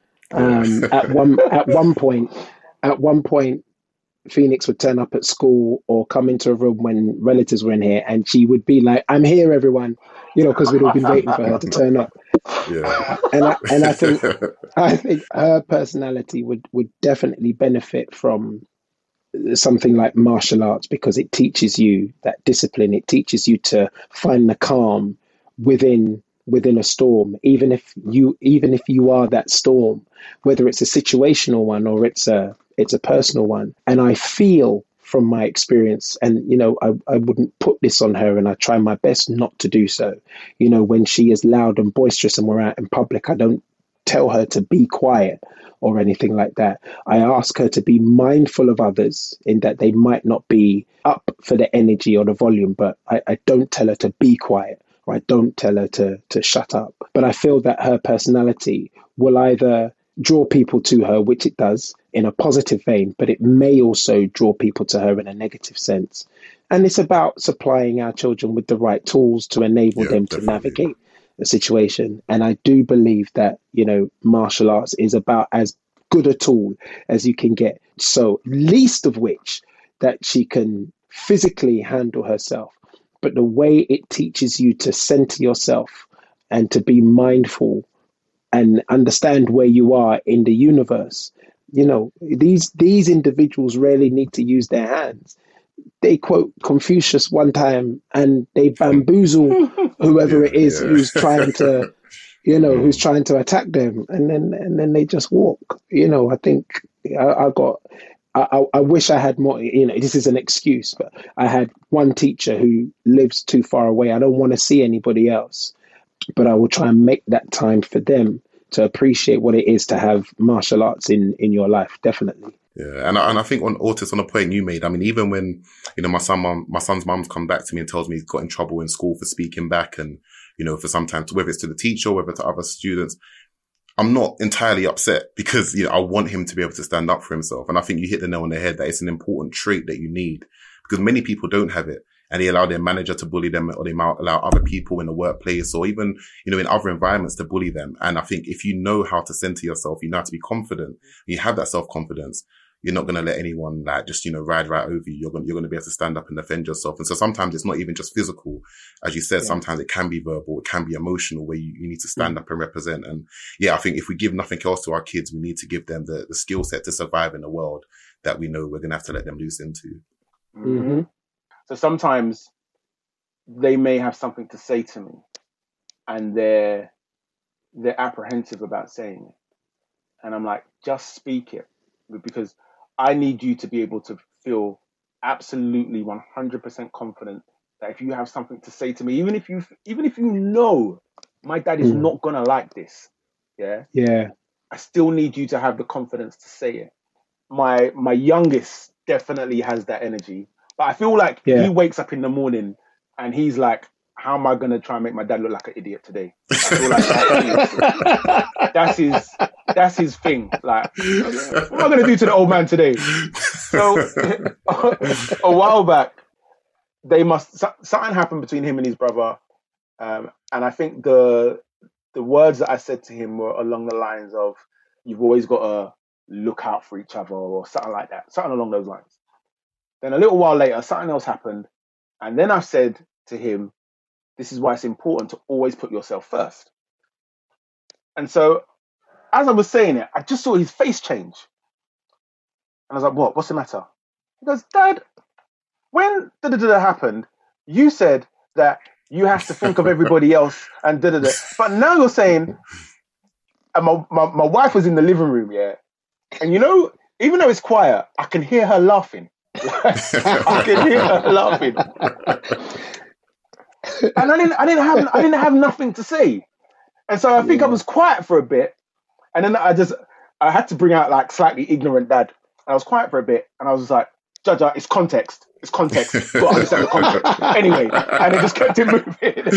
Speaker 5: At one point, Phoenix would turn up at school or come into a room when relatives were in here, and she would be like, "I'm here, everyone," because we'd all been waiting for her to turn up.
Speaker 7: Yeah.
Speaker 5: And I think her personality would definitely benefit from something like martial arts, because it teaches you that discipline. It teaches you to find the calm within a storm, even if you are that storm, whether it's a situational one or it's a personal one. And I feel from my experience, and I wouldn't put this on her, and I try my best not to do so. When she is loud and boisterous and we're out in public, I don't tell her to be quiet or anything like that. I ask her to be mindful of others, in that they might not be up for the energy or the volume, but I don't tell her to be quiet, or I don't tell her to shut up. But I feel that her personality will either draw people to her, which it does in a positive vein, but it may also draw people to her in a negative sense. And it's about supplying our children with the right tools to enable them to navigate the situation. And I do believe that, martial arts is about as good a tool as you can get. So least of which that she can physically handle herself, but the way it teaches you to center yourself and to be mindful and understand where you are in the universe. These individuals rarely need to use their hands. They quote Confucius one time and they bamboozle whoever it is who's trying to, who's trying to attack them, and then they just walk. I think I wish I had more. This is an excuse, but I had one teacher who lives too far away. I don't want to see anybody else, but I will try and make that time for them to appreciate what it is to have martial arts in your life. Definitely.
Speaker 7: Yeah, and I think on Otis, on the point you made, I mean, even when my son's mum's come back to me and tells me he's got in trouble in school for speaking back, and for sometimes, whether it's to the teacher or whether to other students, I'm not entirely upset, because I want him to be able to stand up for himself. And I think you hit the nail on the head that it's an important trait that you need, because many people don't have it. And they allow their manager to bully them, or they might allow other people in the workplace or even, in other environments to bully them. And I think if you know how to center yourself, you know how to be confident, you have that self-confidence, you're not going to let anyone just, ride right over you. You're going to be able to stand up and defend yourself. And so sometimes it's not even just physical. As you said, sometimes it can be verbal, it can be emotional, where you need to stand up and represent. And I think if we give nothing else to our kids, we need to give them the skill set to survive in a world that we know we're going to have to let them loose into.
Speaker 6: Mm-hmm. So sometimes they may have something to say to me, and they're apprehensive about saying it. And I'm like, just speak it, because I need you to be able to feel absolutely 100% confident that if you have something to say to me, even if you know my dad is not gonna like this, I still need you to have the confidence to say it. My youngest definitely has that energy. But I feel like he wakes up in the morning and he's like, how am I going to try and make my dad look like an idiot today? I feel like that's his thing. Like, what am I going to do to the old man today? So a while back, something happened between him and his brother. And I think the words that I said to him were along the lines of, you've always got to look out for each other or something like that, something along those lines. Then a little while later, something else happened. And then I said to him, this is why it's important to always put yourself first. And so as I was saying it, I just saw his face change. And I was like, what? What's the matter? He goes, Dad, when da-da-da-da happened, you said that you have to think of everybody else and da-da-da. But now you're saying, and my wife was in the living room, yeah? And you know, even though it's quiet, I can hear her laughing. I can hear her laughing. And I didn't have nothing to say. And so I think I was quiet for a bit. And then I had to bring out like slightly ignorant dad. And I was quiet for a bit. And I was just like, Jaja, it's context. It's context. You've got to understand the context. Anyway, and it just kept it moving.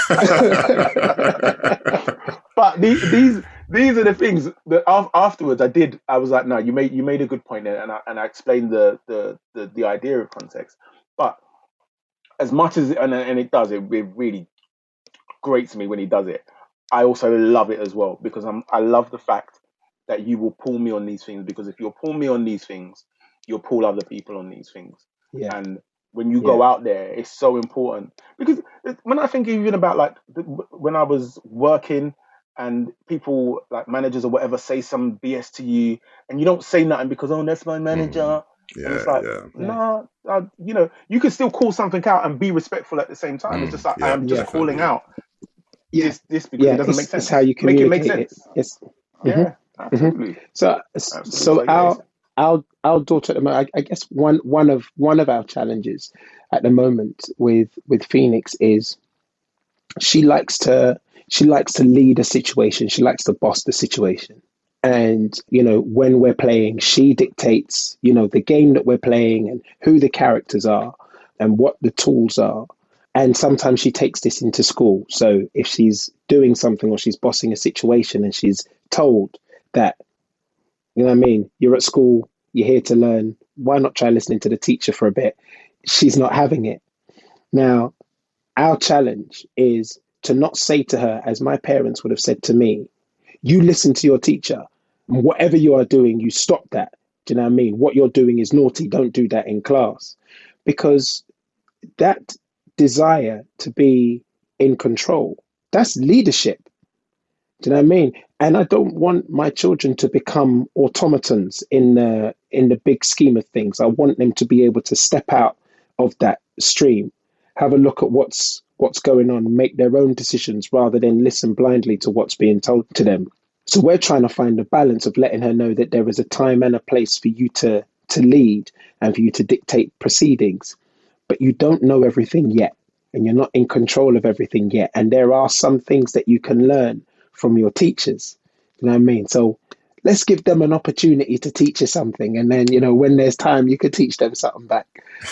Speaker 6: But these are the things that afterwards I was like, no, you made a good point there, and I explained the idea of context. But as much as and it does, it really grates me when he does it. I also love it as well, because I love the fact that you will pull me on these things, because if you'll pull me on these things, you'll pull other people on these things. Yeah. And when you go out there, it's so important, because when I think even about like when I was working and people like managers or whatever say some BS to you and you don't say nothing because, oh, that's my manager. Yeah, and it's like, no, you know, you can still call something out and be respectful at the same time. It's just like, I'm just calling out this because it doesn't make sense.
Speaker 5: It's how you communicate.
Speaker 6: Make it make sense.
Speaker 5: It's,
Speaker 6: yeah, absolutely.
Speaker 5: So our daughter at the moment, I guess one of our challenges at the moment with Phoenix is she likes to lead a situation. She likes to boss the situation. And, you know, when we're playing, she dictates, you know, the game that we're playing and who the characters are and what the tools are. And sometimes she takes this into school. So if she's doing something or she's bossing a situation and she's told that, you know what I mean, you're at school, you're here to learn, why not try listening to the teacher for a bit? She's not having it. Now, our challenge is to not say to her, as my parents would have said to me, you listen to your teacher. Whatever you are doing, you stop that. Do you know what I mean? What you're doing is naughty. Don't do that in class. Because that desire to be in control, that's leadership. Do you know what I mean? And I don't want my children to become automatons in the big scheme of things. I want them to be able to step out of that stream, have a look at what's going on, make their own decisions rather than listen blindly to what's being told to them. So we're trying to find a balance of letting her know that there is a time and a place for you to lead and for you to dictate proceedings, but you don't know everything yet and you're not in control of everything yet. And there are some things that you can learn from your teachers. You know what I mean? So let's give them an opportunity to teach you something. And then, you know, when there's time, you could teach them something back.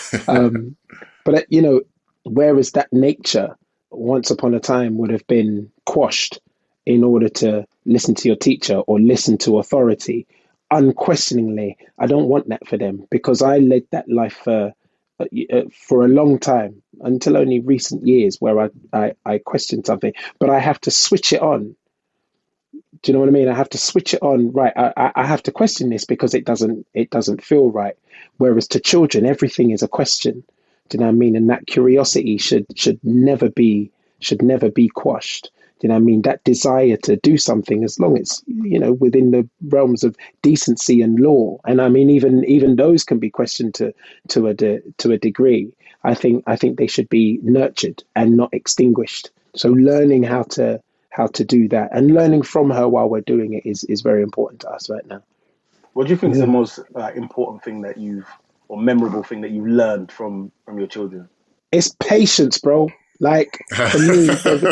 Speaker 5: But, you know, whereas that nature once upon a time would have been quashed in order to listen to your teacher or listen to authority, unquestioningly, I don't want that for them, because I led that life for a long time, until only recent years where I questioned something, but I have to switch it on. Do you know what I mean? I have to switch it on. Right. I have to question this because it doesn't feel right. Whereas to children, everything is a question. Do you know what I mean? And that curiosity should never be quashed. Do you know what I mean? That desire to do something, as long as, you know, within the realms of decency and law. And I mean, even those can be questioned to a degree. I think they should be nurtured and not extinguished. So learning how to do that and learning from her while we're doing it is very important to us right now.
Speaker 6: What do you think is the most important thing that or memorable thing that you learned from your children?
Speaker 5: It's patience, bro. Like, for me,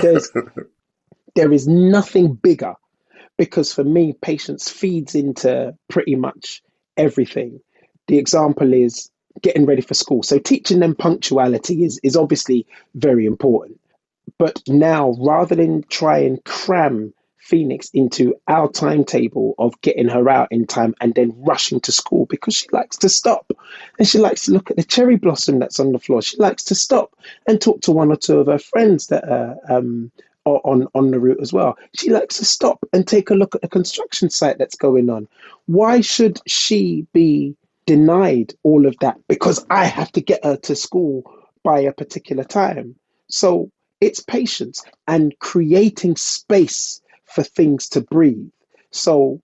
Speaker 5: there is nothing bigger, because for me, patience feeds into pretty much everything. The example is getting ready for school. So teaching them punctuality is obviously very important. But now, rather than try and cram Phoenix into our timetable of getting her out in time and then rushing to school, because she likes to stop and she likes to look at the cherry blossom that's on the floor. She likes to stop and talk to one or two of her friends that are on the route as well. She likes to stop and take a look at the construction site that's going on. Why should she be denied all of that because I have to get her to school by a particular time? So it's patience and creating space for things to breathe. So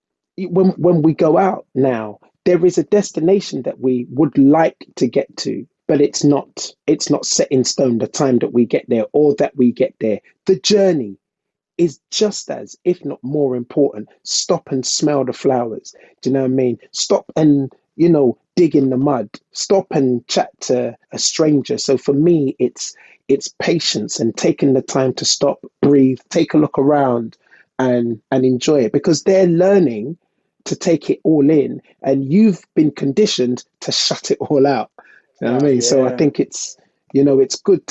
Speaker 5: when we go out now, there is a destination that we would like to get to, but it's not set in stone the time that we get there or that we get there. The journey is just as, if not more important. Stop and smell the flowers. Do you know what I mean? Stop and, dig in the mud. Stop and chat to a stranger. So for me, it's patience and taking the time to stop, breathe, take a look around and enjoy it, because they're learning to take it all in and you've been conditioned to shut it all out. You know what I mean?
Speaker 6: Yeah.
Speaker 5: So I think it's good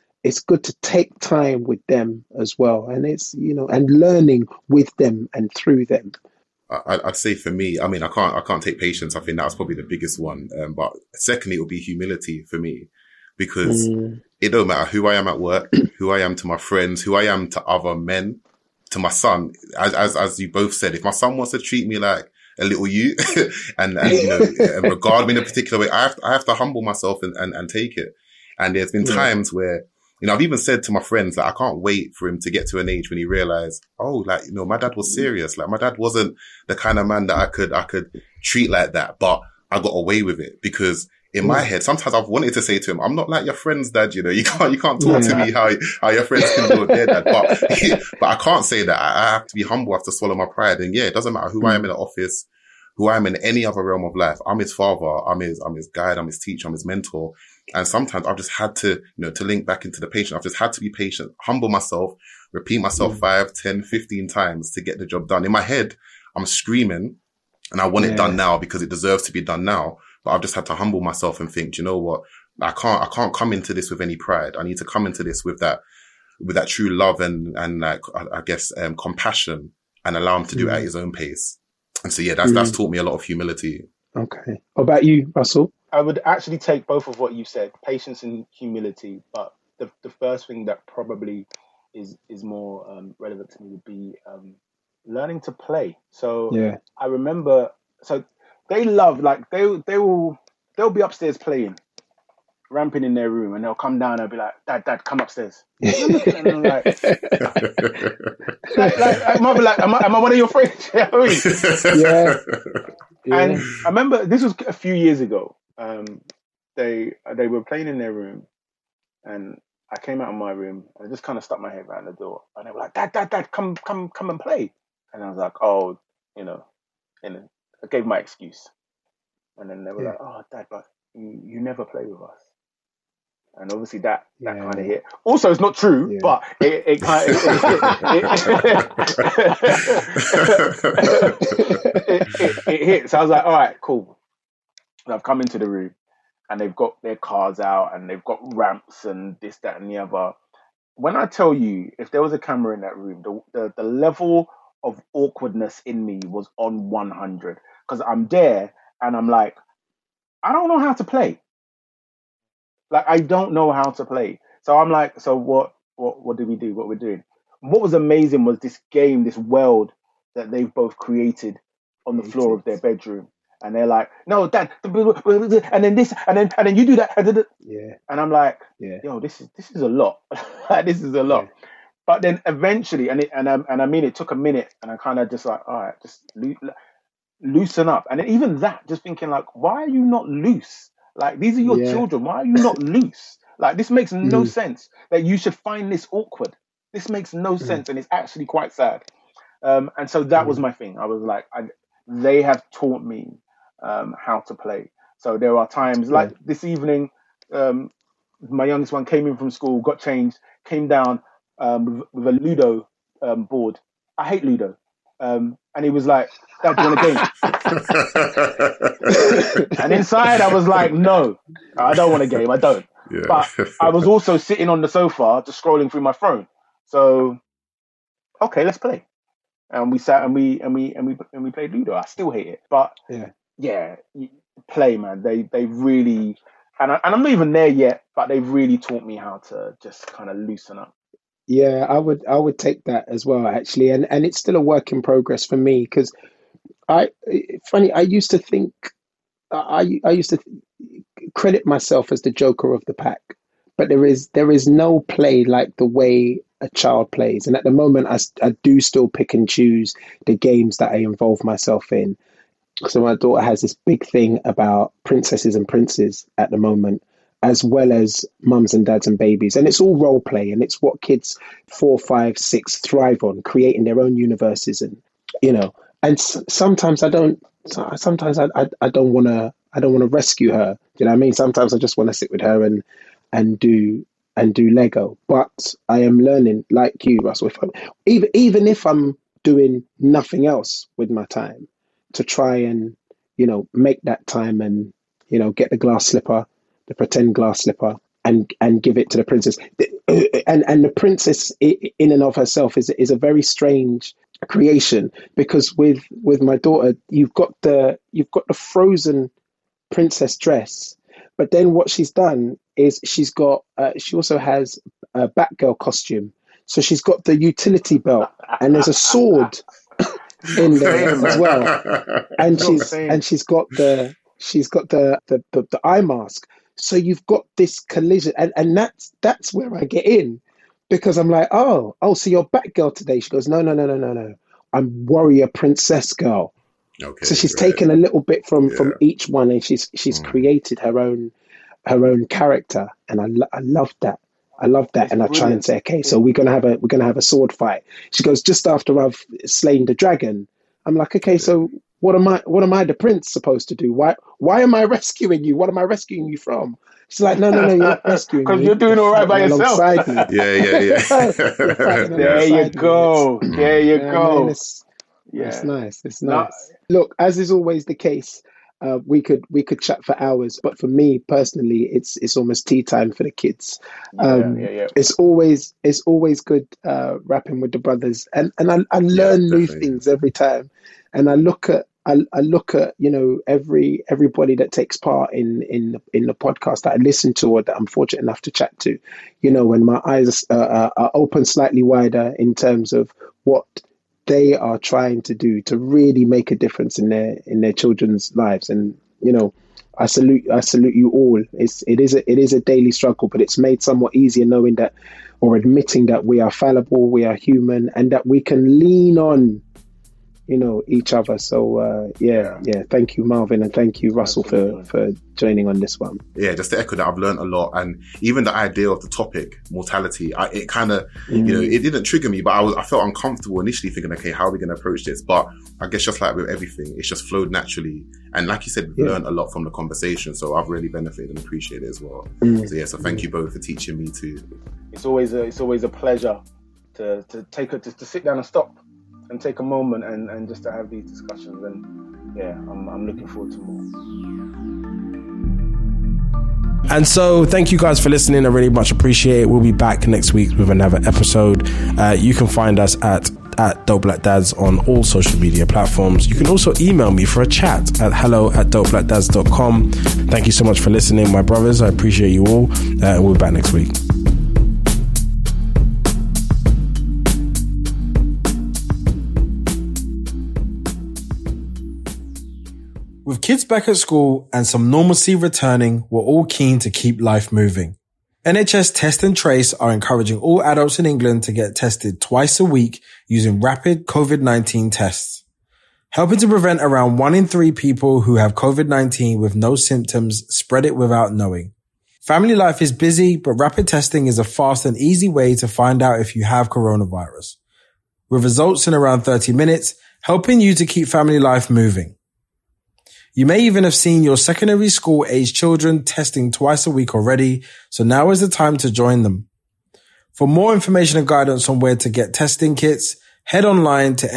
Speaker 5: to take time with them as well. And it's, and learning with them and through them.
Speaker 7: I'd say for me, I mean, I can't take patience. I think that's probably the biggest one. But secondly, it will be humility for me, because it don't matter who I am at work, who I am to my friends, who I am to other men, to my son. As you both said, if my son wants to treat me like a little you and regard me in a particular way, I have to humble myself and take it. And there's been times where, I've even said to my friends, like, I can't wait for him to get to an age when he realized, my dad was serious. Like, my dad wasn't the kind of man that I could treat like that, but I got away with it because in my head, sometimes I've wanted to say to him, I'm not like your friend's dad, you can't talk to me how your friends can do with their dad. But I can't say that. I have to be humble. I have to swallow my pride. And it doesn't matter who I am in the office, who I am in any other realm of life. I'm his father. I'm his guide. I'm his teacher. I'm his mentor. And sometimes I've just had to, to link back into the patient. I've just had to be patient, humble myself, repeat myself 5, 10, 15 times to get the job done. In my head, I'm screaming and I want it done now because it deserves to be done now. But I've just had to humble myself and think, you know what? I can't come into this with any pride. I need to come into this with that true love and like, I guess, compassion, and allow him to do it at his own pace. And so, that's taught me a lot of humility.
Speaker 5: Okay. What about you, Russell?
Speaker 6: I would actually take both of what you said, patience and humility. But the first thing that probably is more relevant to me would be learning to play. So I remember, they love, like, they'll be upstairs playing, ramping in their room, and they'll come down and be like, Dad, come upstairs. And I'm looking at them like, mother, like, am I one of your friends? You know what I mean? Yeah. And I remember this was a few years ago. They were playing in their room, and I came out of my room and I just kind of stuck my head around the door, and they were like, Dad, come and play. And I was like, and I gave my excuse, and then they were like, oh, Dad, but you never play with us. And obviously that kind of hit. Also, it's not true, but it kind of it hit. So I was like, all right, cool. And I've come into the room, and they've got their cars out, and they've got ramps and this, that, and the other. When I tell you, if there was a camera in that room, the level of awkwardness in me was on 100, because I'm there and I'm like, I don't know how to play. Like, I don't know how to play. So I'm like, so what did we do? What we're doing? What was amazing was this game, this world that they've both created on the floor of their bedroom. And they're like, no, Dad, and then this, and then you do that. And I'm like, yo, this is a lot. This is a lot. Yeah. But then eventually, and I mean, it took a minute, and I kind of just like, all right, just loosen up. And then even that, just thinking like, why are you not loose? Like, these are your children. Why are you not loose? Like, this makes no sense that you should find this awkward. This makes no sense, and it's actually quite sad. And so that was my thing. I was like, they have taught me how to play. So there are times like this evening, my youngest one came in from school, got changed, came down with a Ludo board. I hate Ludo. And he was like, Dad, do you want a game? And inside I was like, no, I don't want a game. I don't. Yeah. But I was also sitting on the sofa just scrolling through my phone. So, okay, let's play. And we sat and we played Ludo. I still hate it, but play, man. They really, and I'm not even there yet, but they've really taught me how to just kind of loosen up.
Speaker 5: Yeah, I would take that as well, actually, and it's still a work in progress for me because I used to think I used to credit myself as the joker of the pack, but there is no play like the way a child plays, and at the moment I do still pick and choose the games that I involve myself in. So my daughter has this big thing about princesses and princes at the moment, as well as mums and dads and babies. And it's all role play, and it's what kids 4, 5, 6 thrive on, creating their own universes. And, and sometimes I don't want to rescue her. Do you know what I mean? Sometimes I just want to sit with her and do Lego. But I am learning, like you, Russell, even if I'm doing nothing else with my time, to try and, make that time and, get the glass slipper, the pretend glass slipper, and give it to the princess. And the princess in and of herself is a very strange creation, because with my daughter, you've got the frozen princess dress, but then what she's done is she also has a Batgirl costume. So she's got the utility belt, and there's a sword in there as well, and she's got the eye mask. So you've got this collision, and that's where I get in, because I'm like, oh, so you're Batgirl today. She goes, no, I'm warrior princess girl. Okay, so she's taken a little bit from each one, and she's created her own character, and I love that. And I try and say, okay, so we're gonna have a sword fight. She goes, just after I've slain the dragon. I'm like, okay, so what am I the prince supposed to do? Why am I rescuing you? What am I rescuing you from? She's like, no, you're not rescuing me.
Speaker 6: Because you're doing all right by yourself.
Speaker 7: Yeah.
Speaker 6: There you go.
Speaker 5: It's nice. It's nice. Look, as is always the case, we could chat for hours, but for me personally, it's almost tea time for the kids. It's always good rapping with the brothers, and I learn new things every time, and I look at everybody that takes part in the podcast that I listen to or that I'm fortunate enough to chat to, when my eyes are open slightly wider in terms of what they are trying to do to really make a difference in their children's lives. And I salute you all. It is a daily struggle, but it's made somewhat easier knowing that, or admitting that we are fallible, we are human, and that we can lean on each other. So thank you, Marvin, and thank you, Russell, for joining on this one.
Speaker 7: Yeah, just to echo that, I've learned a lot, and even the idea of the topic, mortality, it kind of, it didn't trigger me, but I felt uncomfortable initially, thinking, okay, how are we going to approach this? But I guess just like with everything, it's just flowed naturally, and like you said, we've learned a lot from the conversation, so I've really benefited and appreciated it as well. So thank you both for teaching me too.
Speaker 6: It's always a pleasure to sit down and stop and take a moment and just to have these discussions, and I'm looking forward to more.
Speaker 4: And so thank you guys for listening. I really much appreciate it. We'll be back next week with another episode. You can find us at Dope Black Dads on all social media platforms. You can also email me for a chat at hello@dopeblackdads.com. Thank you so much for listening, my brothers. I appreciate you all. We'll be back next week. With kids back at school and some normalcy returning, we're all keen to keep life moving. NHS Test and Trace are encouraging all adults in England to get tested twice a week using rapid COVID-19 tests, helping to prevent around 1 in 3 people who have COVID-19 with no symptoms spread it without knowing. Family life is busy, but rapid testing is a fast and easy way to find out if you have coronavirus, with results in around 30 minutes, helping you to keep family life moving. You may even have seen your secondary school age children testing twice a week already, so now is the time to join them. For more information and guidance on where to get testing kits, head online to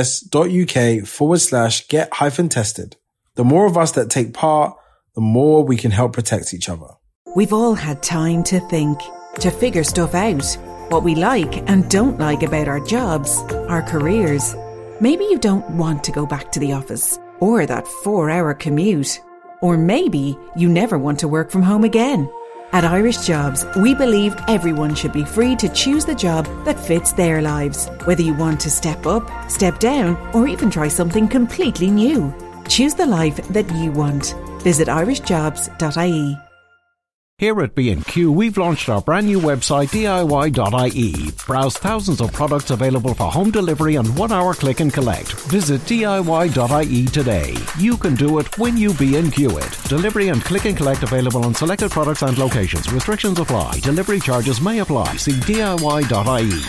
Speaker 4: nhs.uk/get-tested. The more of us that take part, the more we can help protect each other.
Speaker 12: We've all had time to think, to figure stuff out, what we like and don't like about our jobs, our careers. Maybe you don't want to go back to the office, or that 4-hour commute. Or maybe you never want to work from home again. At Irish Jobs, we believe everyone should be free to choose the job that fits their lives. Whether you want to step up, step down, or even try something completely new. Choose the life that you want. Visit irishjobs.ie.
Speaker 13: Here at B&Q, we've launched our brand new website, DIY.ie. Browse thousands of products available for home delivery and 1 hour click and collect. Visit DIY.ie today. You can do it when you B&Q it. Delivery and click and collect available on selected products and locations. Restrictions apply. Delivery charges may apply. See DIY.ie.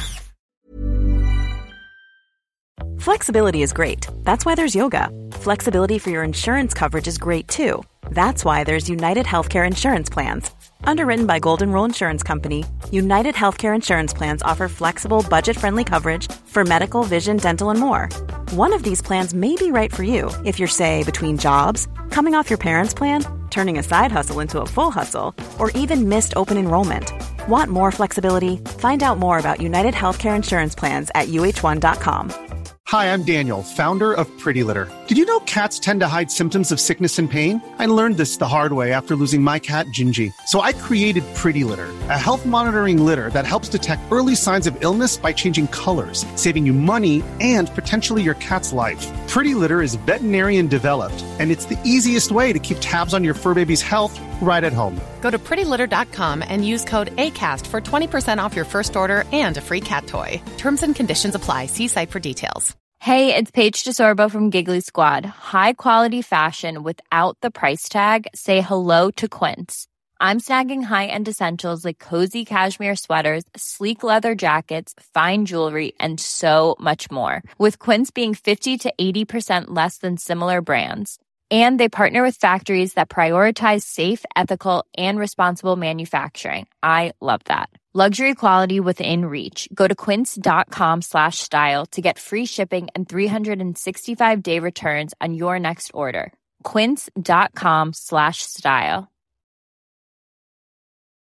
Speaker 14: Flexibility is great. That's why there's yoga. Flexibility for your insurance coverage is great too. That's why there's United Healthcare Insurance Plans. Underwritten by Golden Rule Insurance Company, United Healthcare Insurance Plans offer flexible, budget-friendly coverage for medical, vision, dental, and more. One of these plans may be right for you if you're, say, between jobs, coming off your parents' plan, turning a side hustle into a full hustle, or even missed open enrollment. Want more flexibility? Find out more about United Healthcare Insurance Plans at uh1.com.
Speaker 15: Hi, I'm Daniel, founder of Pretty Litter. Did you know cats tend to hide symptoms of sickness and pain? I learned this the hard way after losing my cat, Gingy. So I created Pretty Litter, a health monitoring litter that helps detect early signs of illness by changing colors, saving you money and potentially your cat's life. Pretty Litter is veterinarian developed, and it's the easiest way to keep tabs on your fur baby's health right at home.
Speaker 16: Go to prettylitter.com and use code ACAST for 20% off your first order and a free cat toy. Terms and conditions apply. See site for details.
Speaker 17: Hey, it's Paige DeSorbo from Giggly Squad. High quality fashion without the price tag. Say hello to Quince. I'm snagging high-end essentials like cozy cashmere sweaters, sleek leather jackets, fine jewelry, and so much more. With Quince being 50 to 80% less than similar brands. And they partner with factories that prioritize safe, ethical, and responsible manufacturing. I love that. Luxury quality within reach. Go to quince.com/style to get free shipping and 365-day returns on your next order. Quince.com/style.